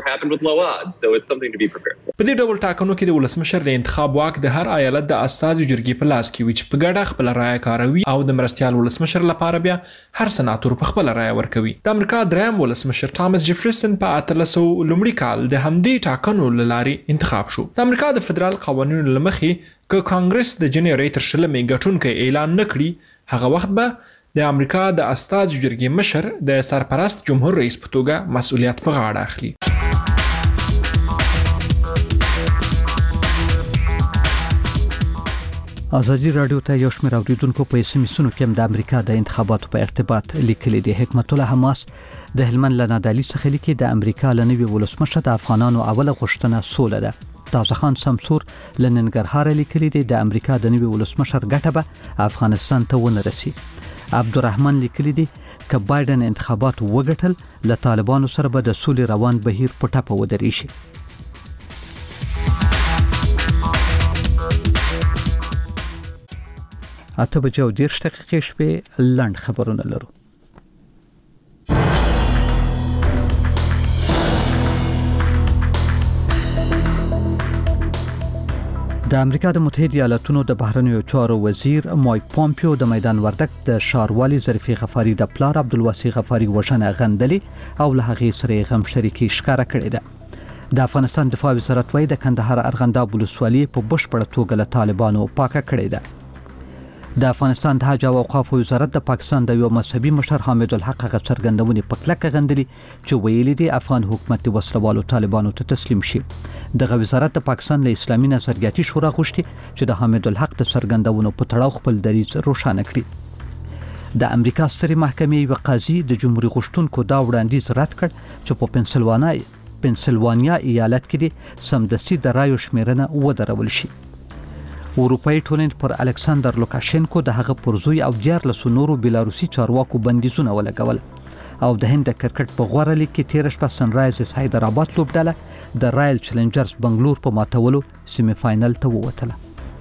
په دې ډول ټاکنو کې د ولسمشر د انتخاب واک د هر ایالت د استازو جرګې په لاس کې وي چې په ګډه خپل رایه کاروي او د مرستیال ولسمشر لپاره بیا هر سناتور په خپل رایه ورکوي. د امریکا دریم ولسمشر ټامس جفرسن په اتلس سوه لومړي کال د همدې ټاکنو له لارې انتخاب شو. د امریکا د فدرال قوانینو له مخې که کانګرس د جنوري تر شلمې ګټونکی اعلان نه کړي هغه وخت به د امریکا د استازو جرګې مشر د سرپرست جمهور رئیس په توګه مسؤلیت په غاړه اخلي. ازادي رادیو ته یو شمېر اوریدونکو په اس ام اسونو کې هم د امریکا د انتخاباتو په ارتباط لیکلي دي. حکمت الله حماس د هلمند له نادعلي څخه لیکي د امریکا له نوي ولسمشر د افغانانو اوله غوښتنه سوله ده. تازه خان سمسور له ننګرهار لیکلي دي د امریکا د نوي ولسمشر ګټه به افغانستان ته ونه رسي. عبدالرحمن لیکلی دی که بایدن انتخابات وګټل له طالبانو سره به د سولې روان بهیر په ټپه ودرېږي. اته بجې او دېرش دقیقې شپې لنډ خبرونه لرو. د امریکا د متحده ایالاتونو د بهرنیو چارو وزیر مایک پومپیو د میدان وردک د ښاروالي ظریفي غفاري د پلار عبدالواسع غفاري وژنه غندلي او له هغې سره غم شریکي ښکاره کړې ده. د افغانستان دفاع وزارت وايي د کندهار ارغنداب ولسوالي په بشپړه توګه له طالبانو پاکه کړې ده. د افغانستان د حج او اوقاف وزارت د پاکستان د یو مذهبي مشر حامد الحق غ څرګندونې په کلکه غندلي چې ویلي دي افغان حکومت د وسلوالو طالبانو ته تسلیم شي. دغه وزارت د پاکستان له اسلامي نظریاتي شورا غوښتي چې د حامد الحق د څرګندونو په تړاو خپل دریځ روښانه کړي. د امریکا سترې محکمې یو قاضي د جمهوریت غوښتونکو دا وړاندیز رد کړ چې په پنسلوانیا پنسلوانیا ایالت کې د سمدستي د رایو شمیرنه ودرول شي. اروپאי ټولنې پر الکساندر لوکاشینکو د هغه پرزوی او دیارلسو نورو بیلاروسي چارواکو بندیزونه ولګول او د هند د کرکټ په غوړه لیګ کې تیر شپه سنرایزرز حیدرآباد لوبډله د رایل چیلنجرز بنگلور په ماتولو سیمی فائنل ته ووتله.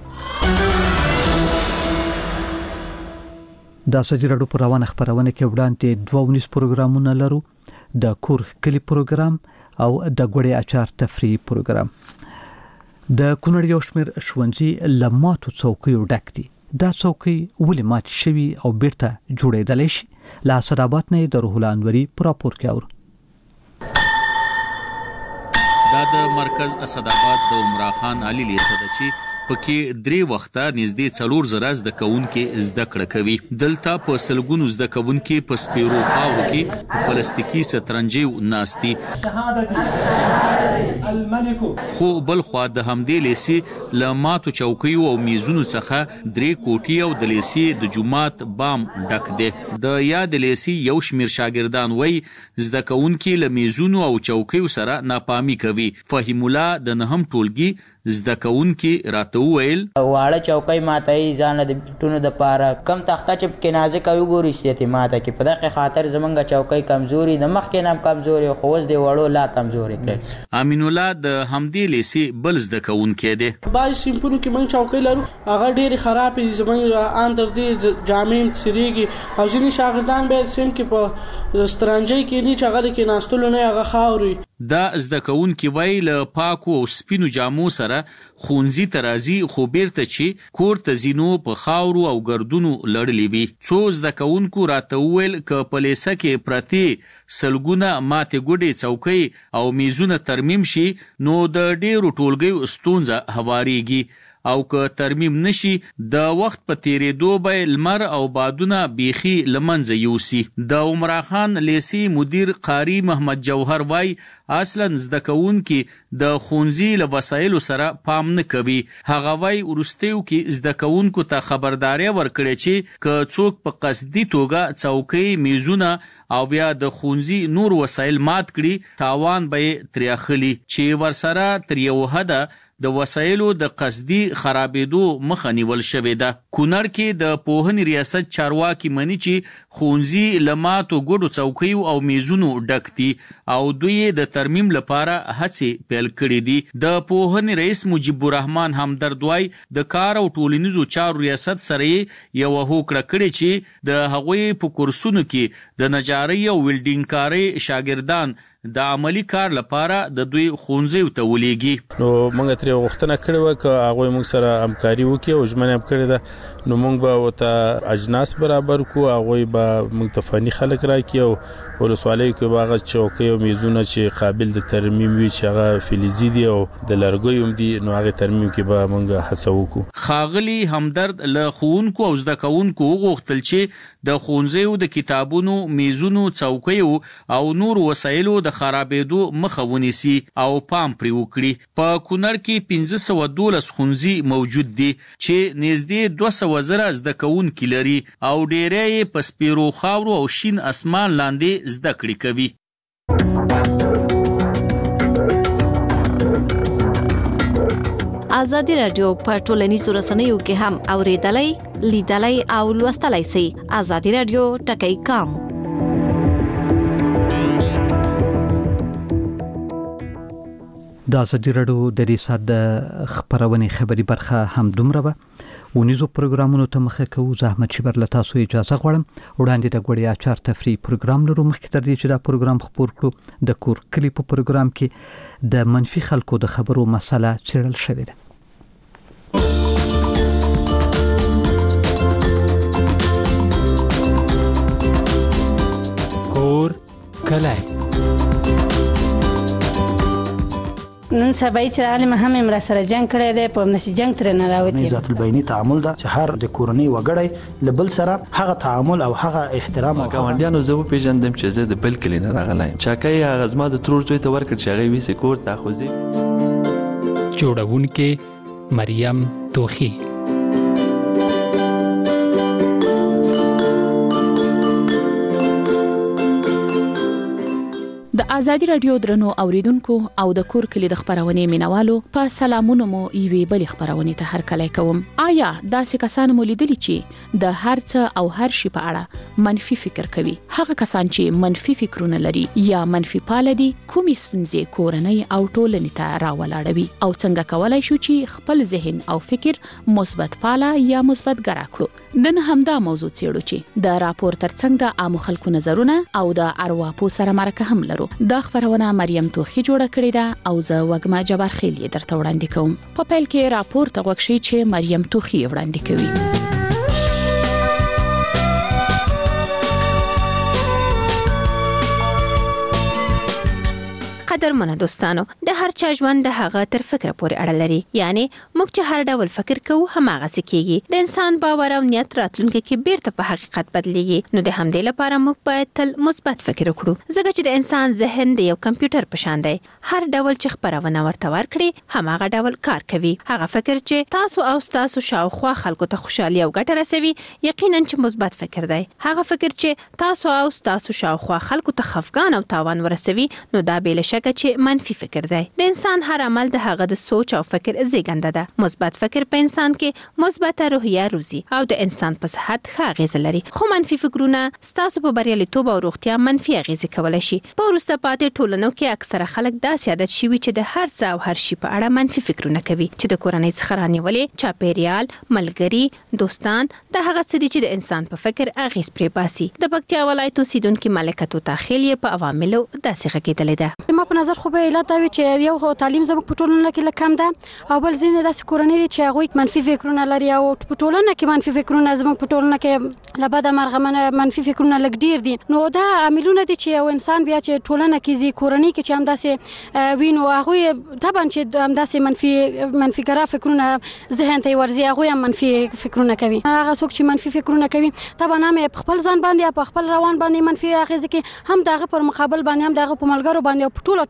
د ازادي راډیو په روانه خبرونه کې وړاندې دوه ونیس پروګرامونه لرو. د کور کلی پروګرام او د ګوړې اچار تفریحي پروګرام. د کونړ یو شمېر ښوونځي له ماتو څوکیو ډک دي. دا څوکۍ ولې مات شوي او بیرته جوړېدلی شي؟ له اسداباد نه د روح الله انوري په راپور کې اورو. دا د مرکز اسداباد د عمرا خان علي لیسه ده چې پکې درې وخته نږدې څلور زره زده کوونکي زده کړه کوي. دلته په سلګونو زده کوونکي په سپیرو خاورو کې په پلاستیکي سترنجیو ناستي. خو بل خوا د همدې لیسې له ماتو چوکیو او میزونو څخه درې کوټې او د لیسې د جومات بام ډک دی. د یاد لیسې یو شمېر شاګردان وایي زده کوونکي له میزونو او چوکیو سره ناپامي کوي. فهیم الله د نهم ټولګي زده کوونکي راته وویل واړه چوکۍ ماتوي ځان د بیټونو دپاره کم تخته چې پکې نازک او ګوري چې ماته کې په دغه خاطر زمونږ چوکۍ کمزوري د مخکې نه کمزوري خو اوس د وړو لا کمزوري کړل. امین الله د همدې لیسې بل زده کوونکی دی. بعض صنفونو کې موږ چوکۍ لرو هغه ډېرې خرابې دي زموږ ان تر دې جامې څیرېږي او ځینې شاګردان به سیم کې په سترنجۍ کې نه چې هغه د کېناستلو نه هغه خاوري. دا زده کوونکي وایي له پاکو او سپینو جامو سره ښوونځي ته راځي خو بیرته چې کور ته ځینو په خاورو او ګردونو لړلي وي. څو زده کوونکو راته وویل که په لیسه کې پرتې سلګونه ماتې ګوډې څوکۍ او میزونه ترمیم شي نو د ډېرو ټولګیو ستونزه هواریږي او که ترمیم نشي د وخت په تیریدو به لمر او بادونه بیخي لمنځه یوسي. د عمرا خان لیسې مدیر قاری محمد جوهر وای اصلا زده کوونکي د ښوونځي له وسایلو سره پام نه کوي. هغه وای وروستیو کې زده کوونکو ته خبرداري ورکړي چې که څوک په قصدي توګه څوکۍ میزونه او بیا د ښوونځي نور وسایل مات کړي تاوان به ترې اخلي چې ورسره تر یو حده د وسایلو د قصدي خرابېدو مخه نیول شوې ده. کونړ کې د پوهنې ریاست چارواکي مني چې ښوونځي له ماتو ګوډو څوکیو او میزونو ډک دي او دوی د ترمیم لپاره هڅې پیل کړې دي. د پوهنې رئیس مجيب الرحمن همدرد وای د کار او ټولنیزو چارو ریاست سره یو هوکړه کړې چې د هغوی په کورسونو کې د نجارۍ او ویلډینګ کاري شاګردان د عملی کار لپاره د دوی ښوونځیو ته ولېږي. نو موږ ترې غوښتنه کړې وه که هغوی موږ سره همکاري وکړي او ژمنه یې کړې ده نو موږ به ورته اجناس برابر کړو، هغوی به موږ ته فني خلک راکړي او ولسوالیو کې به هغه چوکۍ او میزونه چې قابل د ترمیم وي چې هغه فلزي دي او د لرګیو هم دي نو هغې ترمیم کې به موږ هڅه وکړو. ښاغلي همدرد له ښوونکو او زده کوونکو وغوښتل چې د ښوونځیو د کتابونو، میزونو، څوکیو او نور وسایلو د خرابېدو مخه ونیسي او پام پرې وکړي. په کونړ کې پنځه سوه دولس ښوونځي موجود دي چې نږدې دوه سوه زره زده کوونکي لري او ډېری یې په سپیرو خاورو او شین اسمان لاندې زده کړې کوي. ازادي راډیو په ټولنیزو رسنیو کې هم اوریدلای، لیدلای او لوستلای شئ. ازادي راډیو ټکی کام. د ازادي راډیو د دې سات د خبرونې خبري برخه هم دومره به ونیزو پروګرامونو ته مخه کوو. زحمت شي بر له تاسو اجازه غواړم وړاندې د غوړیا چار تفریح پروګرام لرو. مخکې تر دې چې دا پروګرام خبر کړو د کور کلی په پروګرام کې د منفي خلکو د خبرو مسله چیرل شوې ده. کور کلی نن سبا چې عالم هم امر سره جنگ کړی دی په نشي جنگ تر نه راوتی. ذات البینی تعامل دا چې هر د کورنۍ وګړی لبل سره هغه تعامل او هغه احترام او گاونډیانو زه په پیژندم چې زه د بل کلی نه راغلایم. چاکای هغه زما د ترور زوی ته ورکړ چې هغه ویسې کور ته خوځي. جوړونکې مریم توخی. د ازادي راډیو درنو اوریدونکو او د کور کلی د خبرونې مینوالو په سلامونو مو یوې بل خبرونې ته هر کله کوم. آیا داسې کسان مو لیدلی چې د هر څه او هر شي په اړه منفي فکر کوي؟ هغه کسان چې منفي فکرونه لري یا منفي پال دي کومې ستونزې کورنۍ او ټولنې ته راولاړوي او څنګه کولای شو چې خپل ذهن او فکر مثبت پاله یا مثبت ګرا کړو؟ نن همدا موضوع څېړو چې د راپور ترڅنګ د عامو خلکو نظرونه او د ارواپو سره مرکه هم لرو. دا خبرونه مریم توخی جوړه کړې ده او زه وګما جبار خیل درته وړاندې کوم. په پیل کې راپور ته وګورئ چې مریم توخی وړاندې کوي. قدرمنو دوستانو، د هر چا ژوند د هغه تر فکر پورې اړه لري. یعنی موږ چې هر ډول فکر کوو هماغه سکیږي. د انسان باور او نیت راتلونکي کې بیرته په حقیقت بدلیږي. نو د همدې لپاره موږ باید تل مثبت فکر وکړو. ځکه چې د انسان ذهن د یو کمپیوټر په شان دی. هر ډول چې خبرونه ورته ورکړي هماغه ډول کار کوي. هغه فکر چې تاسو او تاسو شاوخوا خلکو ته خوشحالي او ګټه رسوي یقینا چې مثبت فکر دی. هغه فکر چې تاسو او تاسو شاوخوا خلکو ته خفګان او تاوان ورسوي نو دا به لشک چې منفي فکر دی. د انسان هر عمل د هغه د سوچ او فکر زیږنده ده. مثبت فکر په انسان کې مثبت روحیه روزي او د انسان په صحت ښه اغیز لري. خو منفي فکرونه ستاسو په بریالیتوب او روغتیا منفي اغیز کولای شي. په وروسته پاتې ټولنو کې اکثره خلک داسې عادت شوي چې د هر څه او هر شي په اړه منفي فکرونه کوي چې د کورنۍ څخه رانیولې، چاپیریال، ملګري، دوستان د هغه څه دي چې د انسان په فکر اغیز پرې باسي. د پکتیا ولایت اوسیدونکو ملکه توتا خیل په عواملو داسې غږېدلې ده. ما په نظر خو به علت دا وي چې یو تعلیم زموږ په ټولنه کې لږ کم ده او بل ځینې داسې کورنۍ دي چې هغوی منفي فکرونه لري او په ټولنه کې منفي فکرونه زموږ په ټولنه کې له بده مرغه منفي فکرونه لږ ډېر دي. نو دا عاملونه دي چې یو انسان بیا چې ټولنه کې ځي کورنۍ کې چې همداسې وي نو هغوی طبعا چې همداسې منفي منفي ګرا فکرونه ذهن ته ورځي هغوی هم منفي فکرونه کوي. هغه څوک چې منفي فکرونه کوي طبعا هم په خپل ځان باندې په خپل روان باندې منفي اغېزې کوي، هم دغه پر مقابل باندې هم دغه په ملګرو باندې او په ټوله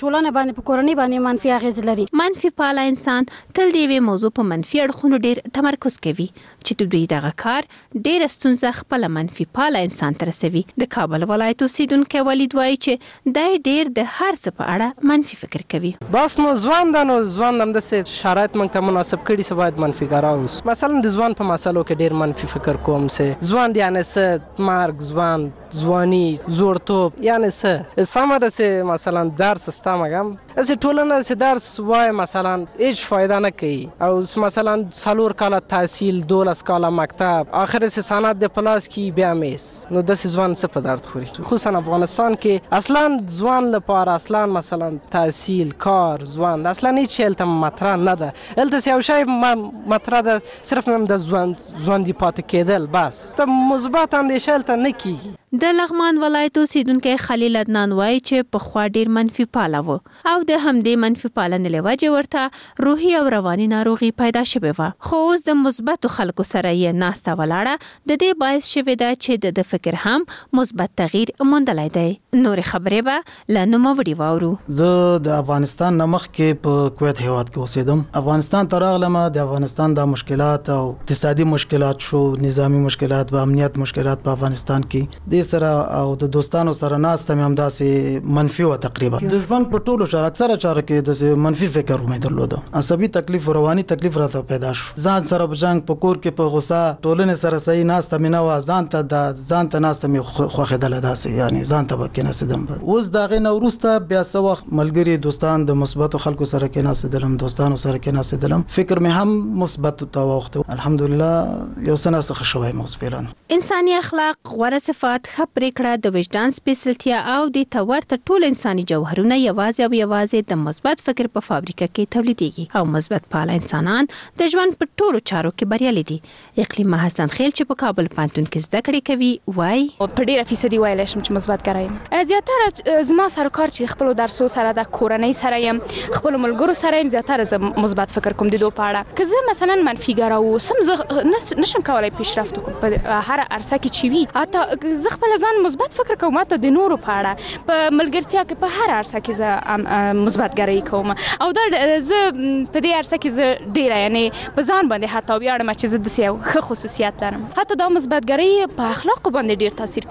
ټولنه باندې په کورنۍ باندې منفي اغیز لري. منفي پاله انسان تل د یوې موضوع په منفي اړخونو ډیر تمرکز کوي چې د دوی دغه کار ډیر ستونزه خپل منفي پاله انسان ته رسوي. د کابل ولایت اوسیدونکو ولید وایي چې دای ډیر د هر څه په اړه منفي فکر کوي. بس نو ځوان د نو ځوان هم د شرایط موږ ته مناسب کړي چې باید منفي ګرا اوس. مثلا د ځوان په مسلو کې ډیر منفي فکر کوم چې ځوان دی یعنی څه مرګ ځوان ځواني زوړتوب یعنی څه سمه ده چې مثلا درس استامګم اس ټولنه چې درس وای مثلا هیڅ فائدہ نه کوي او مثلا څلور کاله تحصیل دولس کاله مکتب اخر سے سند د پلاس کی بیا میس نو د ځوان څه په درد خوري. خصوصا افغانستان کې اصلا ځوان لپاره اصلا مثلا تحصیل کار ځوان اصلا هیڅ چلته مطرح نه ده الته یو شی مطرح ده صرف هم د ځوان ځوان دی پاتې کېدل بس ته مثبت اندیشه الته نه کیږي. د لغمان ولایت اوسیدونکو خلیل عدنان وایي چې په خوا ډیر منفي پاله و او د همدې منفي پالنې له وجې ورته روحي او رواني ناروغي پیدا شوې و خو اوس د مثبتو خلکو سره یې ناسته ولاړه د دې باعث شوې ده چې د فکر هم مثبت تغییر موندلی دی. نورې خبرې به له نوموړي واورو. زه د افغانستان نه مخکې په کویت هیواد کې اوسېدم. افغانستان ته راغلم د افغانستان د مشکلات او اقتصادي مشکلات شو نظامی مشکلات و امنیت مشکلات په افغانستان کې سره او د دوستانو سره ناسته مې همداسې منفي و تقریبا د ژوند په ټولو شهر اکثره چاره کې د منفي فکر مې درلوده. عصبي تکلیف او رواني تکلیف راته پیدا شو. ځان سره په جنگ په کور کې په غوسه ټولنې سره صحیح ناسته مې نه و ځان ته د ځان ته ناسته مې خوښېدله داسې یعنی ځان ته به کېناستم. اوس د هغې نه وروسته بیا څه وخت ملګري دوستان د مثبتو خلکو سره کېناستدلم دوستانو سره کېناستدلم فکر مې هم مثبت ته واوښته. الحمدلله یو څه ناسخه شوی م اوس فعلا. انساني اخلاق غوره صفات ښه پرېکړه د وجدان سپېڅلتیا او د تورته ټول انساني جوهرونه یوازې او یوازې د مثبت فکر په فابریکه کې تولیدېږي او مثبت پاله انسانان د ژوند په ټولو چارو کې بریالي دي. اقلیم حسن خیل چې په کابل پوهنتون کې زده کړې کوي وایي په ډېره فیصدي ویلی شم چې مثبت ګرا یم. زیاتره زما سره کار چې خپلو درسو سره د کورنۍ سره یم خپلو ملګرو سره یم زیاتره زه مثبت فکر کوم د دوی په اړه. که زه مثلا منفي ګرا اوسم زه نشم کولی پیشرفت وکړم په هر عرصه کې چې وي. حتی زه خپل ځان مثبت فکر کوم ته د نورو په اړه په ملګرتیا کې په هر عرصه کې زه مثبت ګرایي کوم او دا زه په دې عرصه کې زه ډیره یعنی په ځان باندې حتی ویاړم چې زه داسې یو ښه خصوصیت لرم. حتی دا مثبت ګرایي په اخلاقو باندې ډیر تاثیر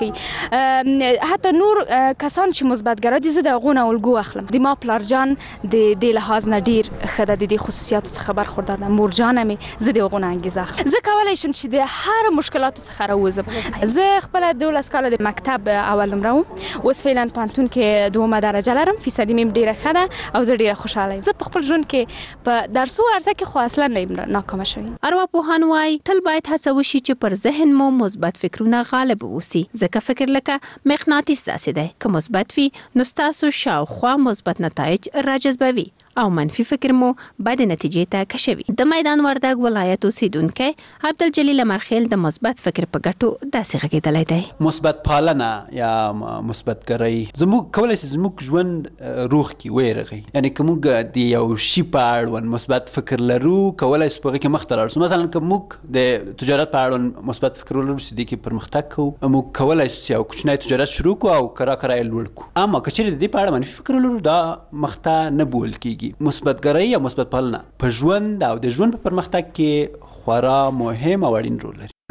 کوي. حتی نور کسان چې مثبت ګرا دي زه د هغو نه الګو اخلم. د ما پلارجان د دې لحاظ نه ډیر ښه ده د دې خصوصیاتو څخه برخوردار ده. مورجانه مې زه د هغو نه انګیزه اخلم. زه کولی شم چې د هر مشکلاتو څخه راووځم. زه خپله دولس کاله د مکتب اول نمره وم اوس فعلا پوهنتون کې دومه درجه لرم فیصدي مې ډیره ښه ده او زه ډیره خوشحاله یم. زه په خپل ژوند کې په درسو عرضه کې خو اصلا نه یم ناکامه شوې. ارواپوهان وایي تل باید هڅه وشي چې پر ذهن مو مثبت فکرونه غالب اوسي ځکه فکر لکه مقناطیس داسې دی که مثبت وي نو ستاسو شاوخوا مثبت نتایج راجذبوي او منفي فکر مو بد نتیجې ته کشوي. د میدان وردګ ولایت اوسیدونکی عبدالجلیل مرخیل د مثبت فکر په ګټو داسې غږېدلی دی. مثبت پالنه یا مثبت ګرایي زموږ کولی شي زموږ ژوند روغ کړي ویرغي. یعنې که موږ د یو شي په اړوند مثبت فکر لرو کولی شو په هغې کې مخته لاړ شو. مثلا که موږ د تجارت په اړوند مثبت فکر ولرو چې دې کې پرمختګ کوو موږ کولی شو چې یو کوچنی تجارت شروع کړو او کرا کرا یې لوړ کړو. اما که چېرې د دې په اړه منفي فکر ولرو دا مخته نه بول کېږي. مثبت ګرایي یا مثبت پالنه په ژوند او د ژوند په پرمختګ کې خورا مهم او اړین رول لري.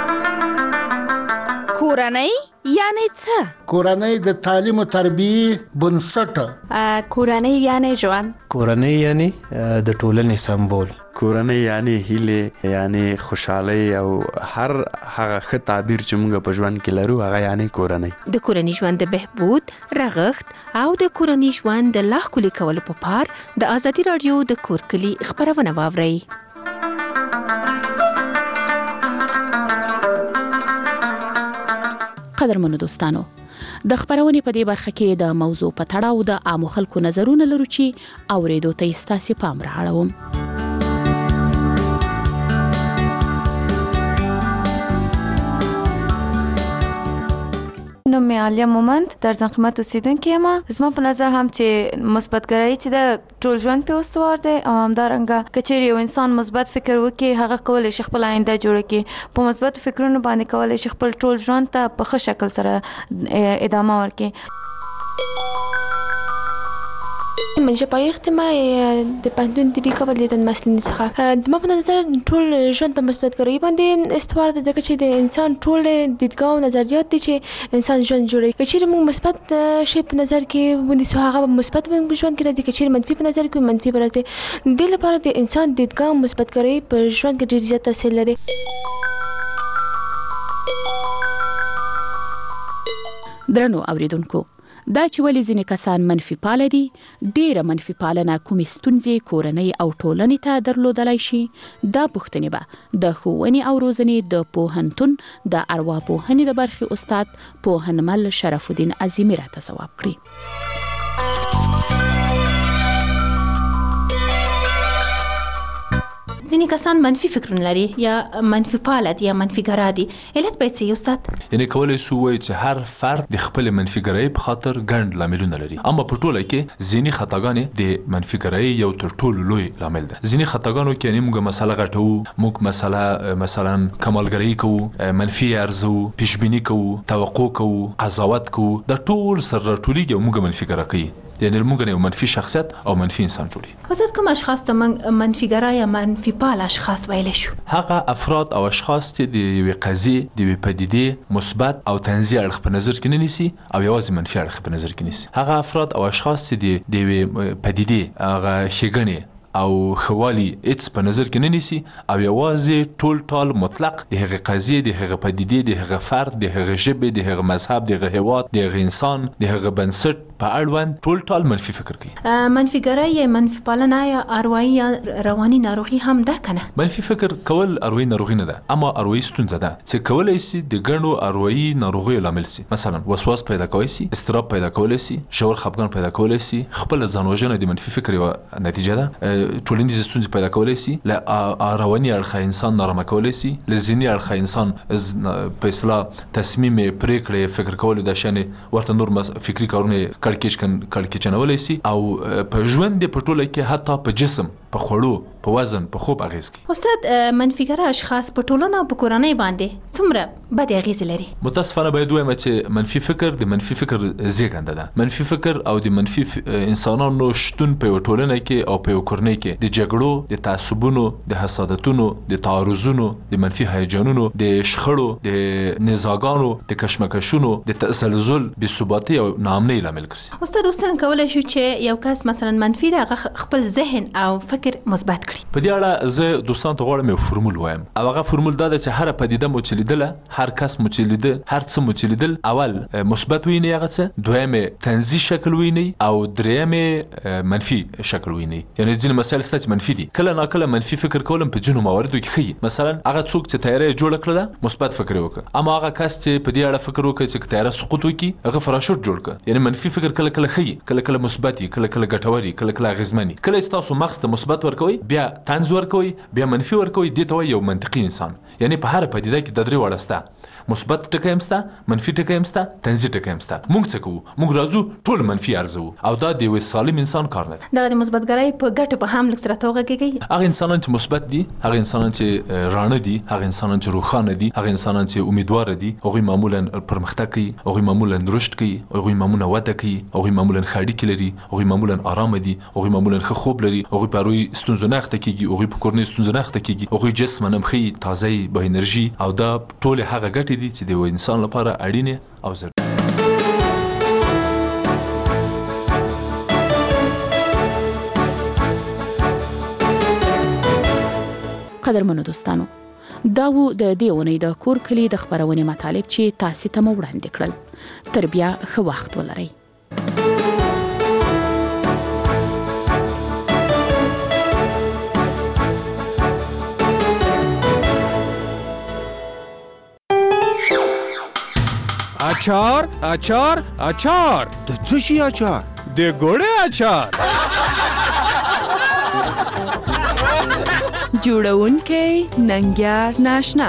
کورنۍ یعنی څه؟ کورنۍ د تعلیم او تربیې بنسټ. کورنۍ یعنی ژوند. کورنۍ یعنی د ټولنې سمبول. کورنۍ یعنی هیله یعنی خوشحالي او هر هغه ښه تعبیر چې موږ په ژوند کې لرو هغه یعنی کورنۍ. د کورنۍ ژوند د بهبود رغښت او د کورنۍ ژوند د لا ښکلي کولو په پار د ازادي راډیو د کور کلي خبرونه واورئ. قدرمنو دوستانو د خبرونې په دې برخه کې د موضوع په تړاو د عامو خلکو نظرونه لرو چې اوریدو ته یې ستاسې پام رااړوم. نو مې عالیه مومند در ځان قیمت اوسیدونکې یم. زما په نظر هم چې مثبت ګرایي چې د ټول ژوند پې استوار دی او همدارنګه که چیرې یو انسان مثبت فکر وکړي هغه کولی شي خپل آینده جوړه کړي. په مثبتو فکرونو باندې کولی شي خپل ټول ژوند ته په ښه شکل سره ادامه ورکړي. منجه پایښت ما د پانتون طبي قبل لیدن مسلې څخه د ما په نظر ټول ژوند په مثبت ګرایي باندې استوار د دغه چې د انسان ټول دیدګاو نظریات دي چې انسان ژوند جوړوي. که چیرې موږ مثبت شی په نظر کې ونیسو هغه مثبت ژوند کې راځي، که چیرې منفي په نظر کې منفي به راځي. د لپاره د انسان دیدګاو مثبت ګرایي په ژوند کې ډېر زیات تاثیر لري. درنو اوریدونکو، دا چې ولې ځینې کسان منفي پاله دي، ډېره منفي پالنه کومې ستونزې کورنۍ او ټولنې ته درلودلی شي، دا پوښتنې به د ښوونې او روزنې د پوهنتون د ارواپوهنې د برخې استاد پوهنمل شرف الدین عظیمي راته ځواب کړي. ځینې کسان منفي فکرونه لري یا منفي پاله دي یا منفي ګرا دي، علت باید څه وي استاد؟ یعنې کولی شو ووایو چې هر فرد د خپلې منفي ګرایي په خاطر ګڼ لاملونه لري، اما په ټوله کې ځینې خطاګانې د منفي ګرایي یو تر ټولو لوی لامل ده. ځینې خطاګانو کې یعنې موږ مسله غټوو، موږ مسله مثلا کمالګرایي کوو، منفي ارزو، پیشبیني کوو، توقع کوو، قضاوت کوو، دا ټول سره راټولیږي او موږ منفي ګرا کوي، یعنې موږ یو منفي شخصیت او منفي انسان جوړي. استاد کوم اشخاص ته موږ منفي ګرا یا منفي پال اشخاص ویلی شو؟ هغه افراد او اشخاص چې د یوې قضیې د یوې پدیدې مثبت او طنزي اړخ په نظر کې نه نیسي او یوازې منفي اړخ په نظر کې نیسي. هغه افراد او اشخاص چې د یوې پدیدې هغه ښېګڼې او خوالي هیڅ په نظر کې نه نیسي او یوازې ټول ټال مطلق د هغه قضیې، د هغه پدیدې، د هغه فرد، د هغه ژبې، د هغه مذهب، د هغه هیواد، د هغه انسان، د هغه بنسټ په اړوند ټول ټال منفي فکر کوي. منفي ګرایي یا منفي پالنه یا اروايي یا رواني ناروغي هم ده کنه؟ منفي فکر کول اروايي ناروغي نه ده، اما اروايي ستونزه ده چې کولای شي د ګڼو اروايي ناروغیو لامل شي. مثلا وسواس پیدا کوي شي، اضطراب پیدا کوي شي، ژور خپګان پیدا کوي شي، خپل ځانوژنه د منفي فکر یو نتیجه ده. ټولنیز ستونزې پیدا کولی شي، له رواني اړخه انسان نارامه کولی شي، له ذهني اړخه انسان په اصطلاح تصمیم پرېکړې فکر کولو د شانې ورته نور فکري کارونه کړکېچ کړکېچنولی شي او په ژوند په ټوله کې حتی په جسم، په خوړو، په وزن، په خوب اغیز کوي. استاد منفي ګرا اشخاص په ټولنه او په کورنۍ باندې څومره بد اغیز لري؟ متاسفانه باید ووایم چې منفي فکر د منفي فکر زیږنده ده. منفي فکر او د منفي انسانانو شتون په یوه ټولنه کې او په یوه کورنۍ کې د جګړو، د تعصبونو، د حسادتونو، د تعارضونو، د منفي هیجانونو، د شخړو، د نزاګانو، د کشمکشونو، د تسلسل، بې ثباتۍ او ناامنۍ لامل ګرځي. استاد اوس څنګه کولی شو چې یو کس مثلا منفي دی هغه خپل ذهن او فکر مثبت کړي؟ په دې اړه زه دوستانو ته غواړم یو فرمول وایم او هغه فرمول دا ده چې هره پدیده مو چې لیدله، هر کس مو چې لیده، هر څه مو چې لیدل، اول مثبت وینئ هغه څه، دویم طنزي شکل وینئ او دریم منفي شکل وینئ. یعنې ځینې مسایل ستا چې منفي دي، کله ناکله منفي فکر کول هم په ځینو مواردو کې ښیي. مثلا هغه څوک چې تیاره یې جوړه کړله مثبت فکر یې وکړه، اما هغه کس چې په دې اړه فکر وکړي چې تیاره سقوط وکړي هغه فراشوټ جوړ کړه. یعنې منفي فکر کله کله ښیي، کله کله مثبت وي، کله کله ګټور وي، کله کله اغېزمن وي. کله چې تاسو مغز ته مثبت ورکوئ، بیا طنز ورکوئ، بیا منفي ورکوئ، دې ته وایي یو منطقي انسان. یعنې په هره پدیده کې د درې واړه سته، مثبت ټکی هم سته، منفي ټکی هم سته، طنزي ټکی هم سته. موږ څه کوو؟ موږ راځو ټول منفي ارزوو او دا د یوه سالم انسان کار نه دی. دغه د مثبت ګرایي په ګټو په هم لږ سره راته وغږیږئ. هغه انسانان چې مثبت دي، هغه انسانان چې رانه دي، هغه انسانان چې روښانه دي، هغه انسانان چې امیدواره دي، هغوی معمولا پرمختګ کوي، هغوی معمولا رشد کوي، هغوی معمولا وده کوي، هغوی معمولا ښه اړیکې لري، هغوی معمولا ارامه دي، هغوی معمولا ښه خوب لري، هغوی په هغوی ستونزو نه اخته کېږي، هغوی په کورنۍ ستونزو نه اخته کېږي، هغوی جسماً هم ښه تازه با انرژي او دا ټولې هغه ګټې دي چې د یو انسان لپاره اړینې او ضروري. قدرمنو دوستانو، دا و د دې اونۍ د کور کلي د خپرونې مطالب چې تاسو ته مو وړاندې کړل. تر بیا ښه وخت ولرئ. اچار اچار اچار د څه شي اچار؟ د ګوړې اچار. جوړونکی ننګیار ناشنا.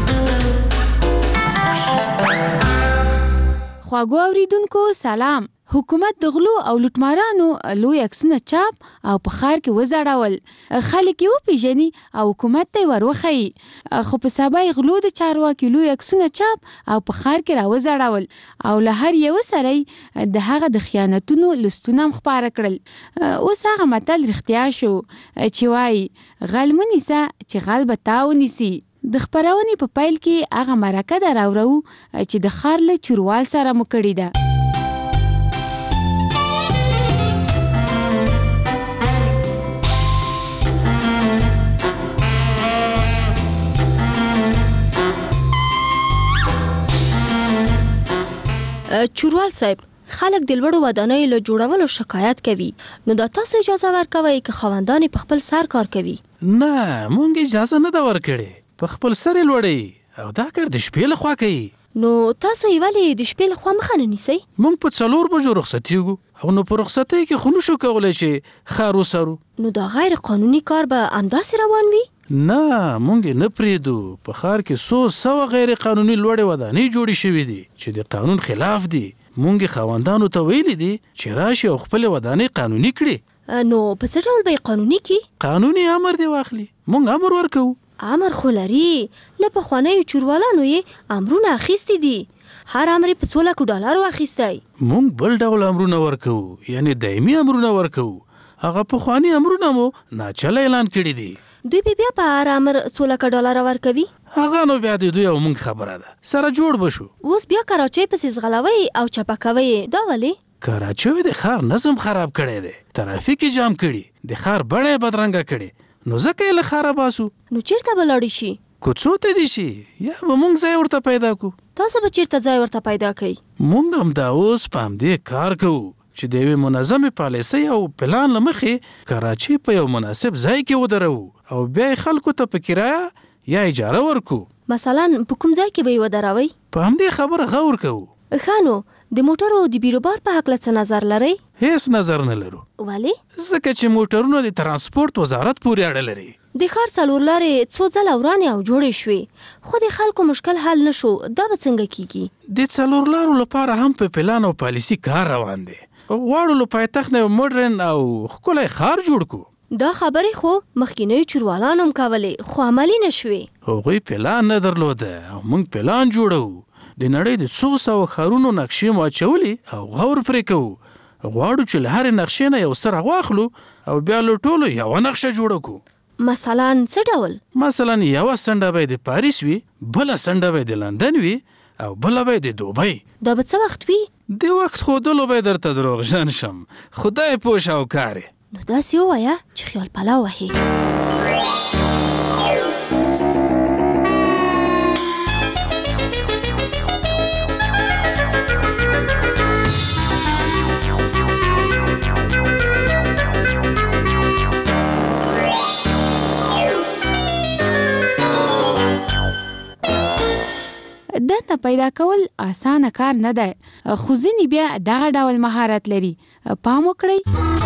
خواږو اوریدونکو سلام. حکومت د غلو او لوټمارانو لوی عکسونه چاپ او په ښار کې وځړول، خلک یې وپېژني او حکومت ته یې وروښیي. خو په سبا یې غلو د چارواکي لوی عکسونه چاپ او په ښار کې راوځړول او له هر یوه سره یې د هغه د خیانتونو لستونه هم خپاره کړل. اوس هغه متل رښتیا شو چې وایي غل مه نیسه چې غل به تا ونیسي. د خپرونې په پیل کې هغه مرکه ده راوړو چې د ښار له چوروال سره مو کړې ده. چوروال صاحب، خلک د لوړو ودانیو له جوړولو شکایت کوي، نو دا تاسو اجازه ورکوئ که خاوندان په خپل سر کار کوي؟ نه، مونږ اجازه نه ده ورکړې، په خپل سر یې لوړوي او دا کار د شپې لخوا کوي. نو تاسو یې ولې د شپې لخوا مخه نه نیسئ؟ مونږ په څلور بجو رخصتېږو او نو په رخصتۍ کې خو نشو کولی چې ښار وسرو. نو دا غیر قانوني کار به همداسې روان وي؟ نه، مونږ یې نه پرېږدو. په ښار کې څو سوه غیر قانوني لوړې ودانۍ جوړې شوي دي چې د قانون خلاف دي. مونږ یې خاوندانو ته ویلي دي چې راشي او خپلې ودانۍ قانوني کړي. نو په څه ډول به یې قانوني کړي؟ قانوني امر دې واخلي. مونږ امر ورکوو. امر خو لري، له پخوانیو چوروالانو یې امرونه اخیستي دي، هر امر یې په څو لکو ډالرو اخیستی. مونږ بل ډول امرونه ورکوو، یعنی دایمي امرونه ورکوو. هغه پخواني امرونه مو ناچله اعلان کړي دي. دوی به بیا په هر امر څو لکه ډالره ورکوي؟ هغه نو بیا د دوی او مونږ خبره ده، سره جوړ بشو. اوس بیا کراچۍ پسې ځغلوئ او چپه کوئ، دا ولې؟ کراچۍ د ښار نظم خراب کړی دی، ترافیک یې جام کړي، د ښار بڼه یې بدرنګه کړې، نو ځکه یې له ښاره باسو. نو چیرته به لاړې شي؟ کوڅو ته دې شي یا به مونږ ځای ورته پیدا کړو. تاسو به چیرته ځای ورته پیدا کوئ؟ مونږ همدا اوس په همدې کار کوو چې د یوې منظمې پالیسۍ او پلان له مخې کراچۍ په یو مناسب ځای کې ودروو او بیا یې خلکو ته په کرایه یا اجاره ورکو. مثلا په کوم ځای کې به یې ودروئ؟ په همدې خبره غور کوو. ښه، نو د موټرو د بیروبار په هکله څه نظر لرئ؟ هیڅ نظر نه لرو. ولې؟ ځکه چې موټرونه د ترانسپورت وزارت پورې اړه لري. د ښار څلور لارې څو ځله ورانې او جوړې شوې، خو د خلکو مشکل حل نه شو، دا به څنګه کیږي؟ د څلور لارو لپاره هم په پلان او پالیسي کار روان دی. غواړو له پایتخت نه مډرن او ښکلی ښار جوړ کړو. دا خبرې خو مخکینیو چوروالانو هم کولې، خو عملي نه شوې. هغوی پلان نه درلوده او موږ پلان جوړوو. د نړۍ د څو سوه ښارونو نقشې مو اچولې او غور پرې کوو. غواړو چې له هرې نقشې نه یو څه راواخلو او بیا له ټولو یوه نقشه جوړه کړو. مثلا څه ډول؟ مثلا یوه څنډه به د پاریس وي، بله څنډه به د لندن وي او بله به د دوبۍ. دا به څه وخت وي؟ د وخت ښودلو به درته دروغجن شم، خدای پوه شه او کار یې. نو داسې ووایه چې خیال پلا وهي. دنده پیدا کول اسانه کار نه دی، خو ځینې بیا دغه ډول مهارت لري. پام وکړئ.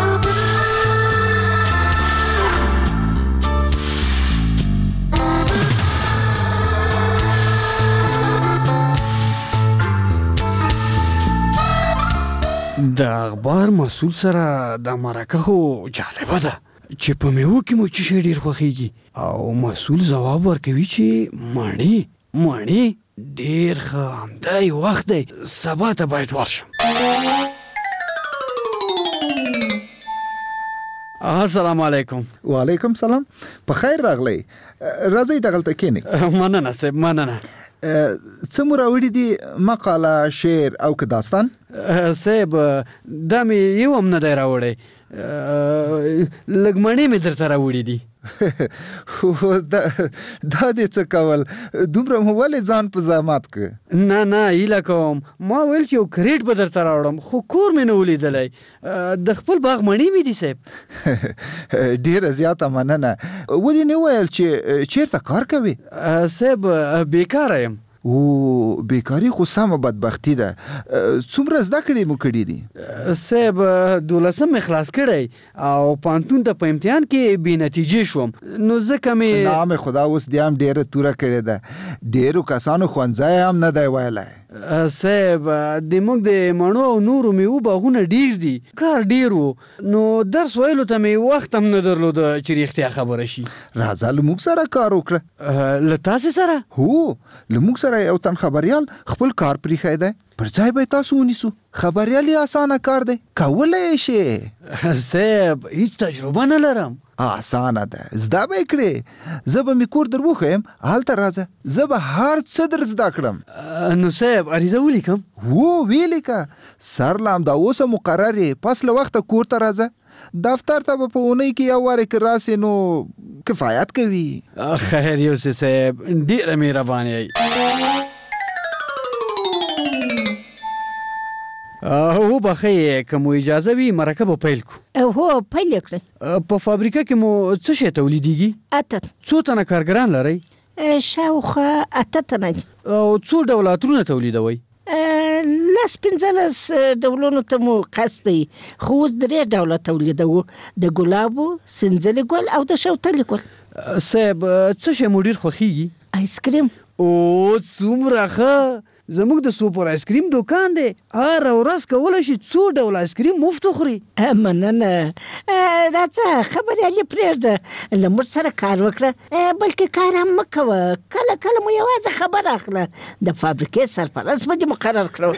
د اخبار مسؤل سره د مرکه خو جالبه ده چې په میوه کې مو څه شی ډېر خوښیږي او مسؤل ځواب ورکوي چې مڼې مڼې. ډېر ښه، همدا یې وخت دی، سبا ته باید ورشم. السلام علیکم. وعلیکم سلام. په خیر راغلی. راځئ دغلته کښېنئ. مننه صاحب، مننه. څه مو راوړي دي؟ مقاله، شعر او که داستان؟ صاحب دا مې یو هم نه دی راوړی، لږ مڼې مې درته راوړي دي. دا دې څه کول؟ دومره مو ولې ځان په زحمت که؟ نه نه، هیله کوم. ما ویل چې یو کریټ به درته راوړم، خو کور مې نه ولیدلی. د خپل باغ مڼې مې دي صاحب. ډېره زیاته مننه. ولې نه ویل چې چیرته کار کوې؟ صاحب بیکاره یم. او بیکاري خو سمه بدبختي ده. څومره زده کړې مو کړي دي؟ صاحب دولسم مې خلاص کړی او پوهنتون ته په امتحان کې بې نتیجې شوم، نو ځکه مې نام خدا اوس دې هم ډېره توره کړې ده. ډېرو کسانو ښوونځی هم نه دی ویلی. صاحب د موږ د مڼو او نورو میوو باغونه ډیر دي، کار ډیر و، نو درس ویلو ته مې وخت هم نه درلود چې رښتیا خبره شي. راځه له موږ سره کار وکړه. له تاسې سره؟ هو له موږ سره یو تن خبریال خپل کار پرېښی دی، پر ځای به تاسو ونیسو. خبریال یې اسانه کار دی، کولی شې. صاحب هیڅ تجربه نه لرم. اسانه ده، زده به یې کړې. زه به مې کور در وښیم، هلته راځه، زه به هر څه در زده کړم. نو صاحب عریضه ولیکم؟ هو ولیکه، سر له همدا اوسه مقرر یې، پس له وخته کور ته راځه. دفتر ته به په اونۍ کې یو وارې که راسې نو کفایت کوي. خیر یوسف صاحب ډېره مهربانه یې. هو بخی که مو اجازه وي مرکه به پیل کو. هو پیل یې کړئ. په فابریکه کې مو څه شی تولیدیږي؟ اته. څو تنه کارګران لرئ؟ شاوخوا اته تنه دي. او څو ډوله عطرونه تولیدوئ؟ لس پنځلس ډولونو ته مو قصد دی، خو اوس درې ډوله تولیدوو، د ګلابو، سنځلي ګل او د شوتلې ګل. صاحب څه شی مو ډېر خوښیږي؟ آیسکریم. او څومره ښه، زموږ د سوپر آیسکریم دوکان دی، هره ورځ کولی شي څو ډوله آیسکریم مفت وخوري. مننه. راځه خبریالې پرېږده، له موږ سره کار وکړه، بلکې کار هم مه کوه، کله کله مو یوازې خبر اخله، د فابریکې سرپرست به دې مقرر کړو.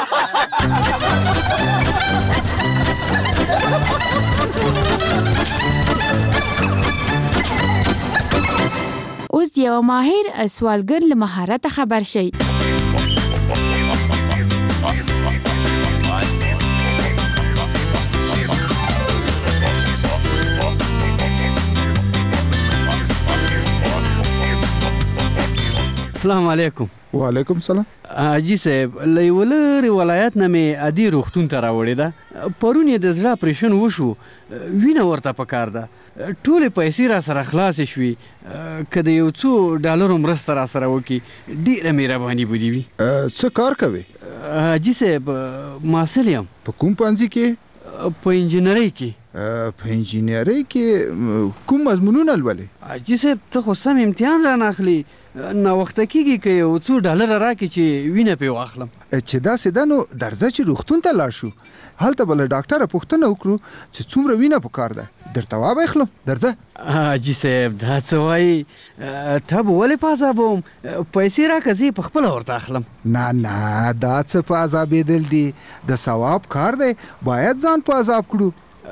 اوس د یو ماهر سوالګر له مهارت خبر شئ. السلام علیکم. وعلیکم سلام. حاجي صاحب له یوه لرې ولایت نه مې عادي روغتون ته راوړې ده. پرون یې د زړه اپریشن وشو، وینه ورته پکار ده. ټولې پیسې را سره خلاصې شوې، که د یو څو ډالرو مرسته را سره وکړي ډېره مهرباني به دې وي. څه کار کوې؟ حاجي صاحب محصل یم. په کوم پوهنځي کې؟ په انجینرۍ کې. په انجینرۍ کې کوم مضمونونه لولې؟ حاجي صاحب ته خو سم امتحان رانه اخلي، ناوخته کېږي که یو څو ډالره راکړي چې وینه پرې واخلم. چې داسې ده نو درځه چې روغتون ته لاړ شو، هلته به له ډاکټره پوښتنه وکړو چې څومره وینه پکار ده، درته وابه اخلم. درځه. حاجي صاحب دا څه وایي؟ ته به ولې په عذابوم؟ پیسې راکړه زه یې پخپله ورته اخلم. نه نه دا څه په عذابېدل دي، د ثواب کار دی، باید ځان په عذاب کړو.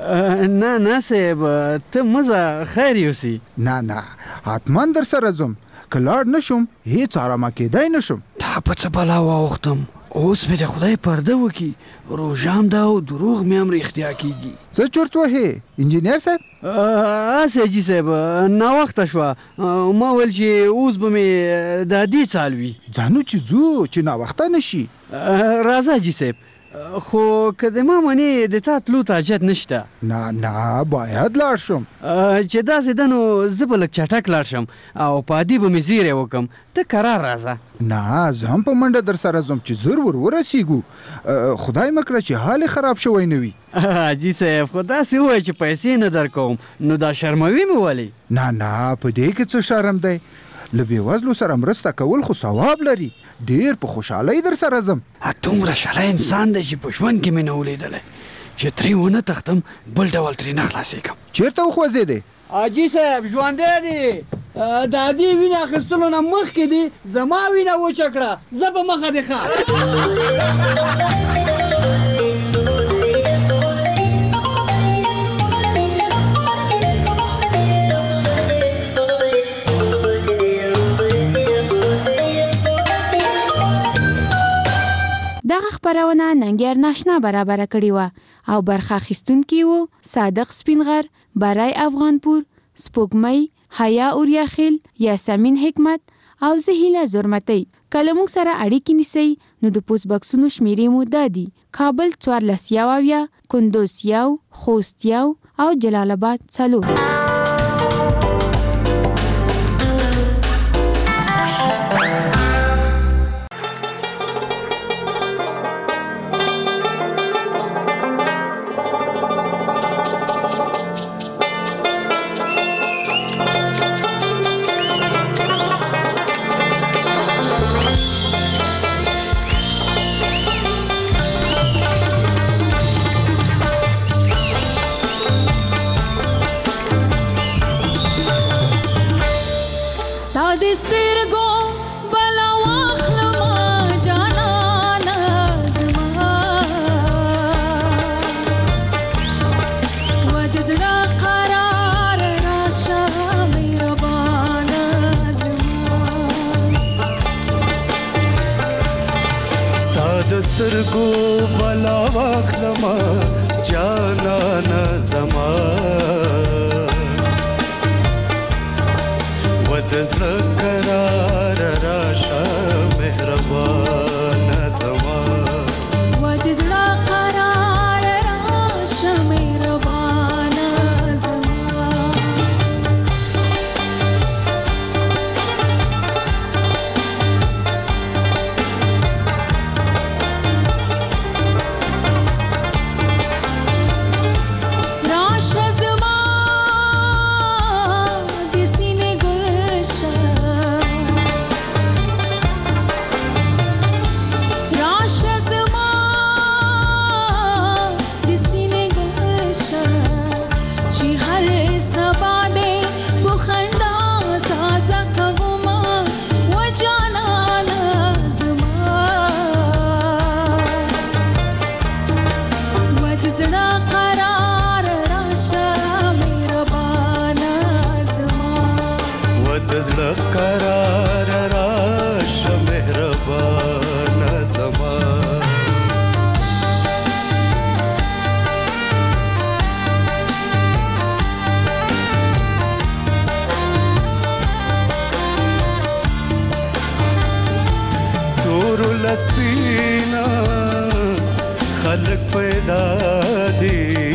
نه نه صاحب ته مزه خیر یوسي. نه نه حتما در سره ځم، که لاړ نشم هیڅ آرامه کېدی نشم. دا په څه بلا واوښتم، اوس مې د خدای پرده وکړي، روژه هم ده او دروغ مې هم رښتیا کېږي. څه چورت وهې انجینر صاحب؟ هسې حاجي صاحب ناوخته شوه، ما ویل چې اوس به مې د عادي څال وي. ځانو چې ځو چې ناوخته نشي. راځه حاجي صاحب، خو که د ما منې د تا تلو ته حاجت نشته. نه نه باید لاړ شم. چې داسې ده نو زه به لږ چټک لاړ شم او په عادي به مې زیری وکړم، ته کرار راځه. نه زه هم په منډه در سره ځم چې زر ور ورسیږو، خدای مه کړه چې حال خراب شوی نه وي. حاجي صاحب خو داسې ووایه چې پیسې نه در کوم، نو دا شرموي مې ولې؟ نه نه په دې کې څه شرم دی، له بېوزلو سره مرسته کول خو ثواب لري، ډېر په خوشحالۍ در سره ځم. دومره شلی انسان دی چې په ژوند کې مې نه ولیدلی، چې ترې ونه تښتم بل ډول ترې نه خلاصېږم. چېرته وخوځېدې؟ حاجي صاحب ژوندی دی، د عادي وینه اخیستلو نه مخکې دی، زما وینه وچه کړه، زه به مخه دې ښه. دغه خبرونه ننګیار ناشنا برابره کړې وه او برخه اخیستونکي وو صادق سپینغر، برای افغانپور، سپوږمۍ، حیا اوریاخیل، یاسمین حکمت او زه هیله زرمتۍ. که له موږ سره اړیکې نیسئ نو د پوسټ بکسونو شمیرې مو دا دي: کابل څوارلس یو اویا، کندوز یو، خوست یو او جلال آباد څلور. د سترګو بلا واخلما جانانه زما و د زړه قرار راشه مهربانه زما ستا د سترګو بلا واخلما جانانه زما و د زړه قرار راشه مهربانه زما و د زړه قرار راشه مهربانه زما راشه زما د سینې ګلشه راشه زما د سینې ګلشه چې هر سبا دې په خندا تازه کومه و جانانه زما و د زړه قرار راشه مهربانه زما و د زړه قرار راشه مهربانه زما تورو لسپینا خلق پیدا دی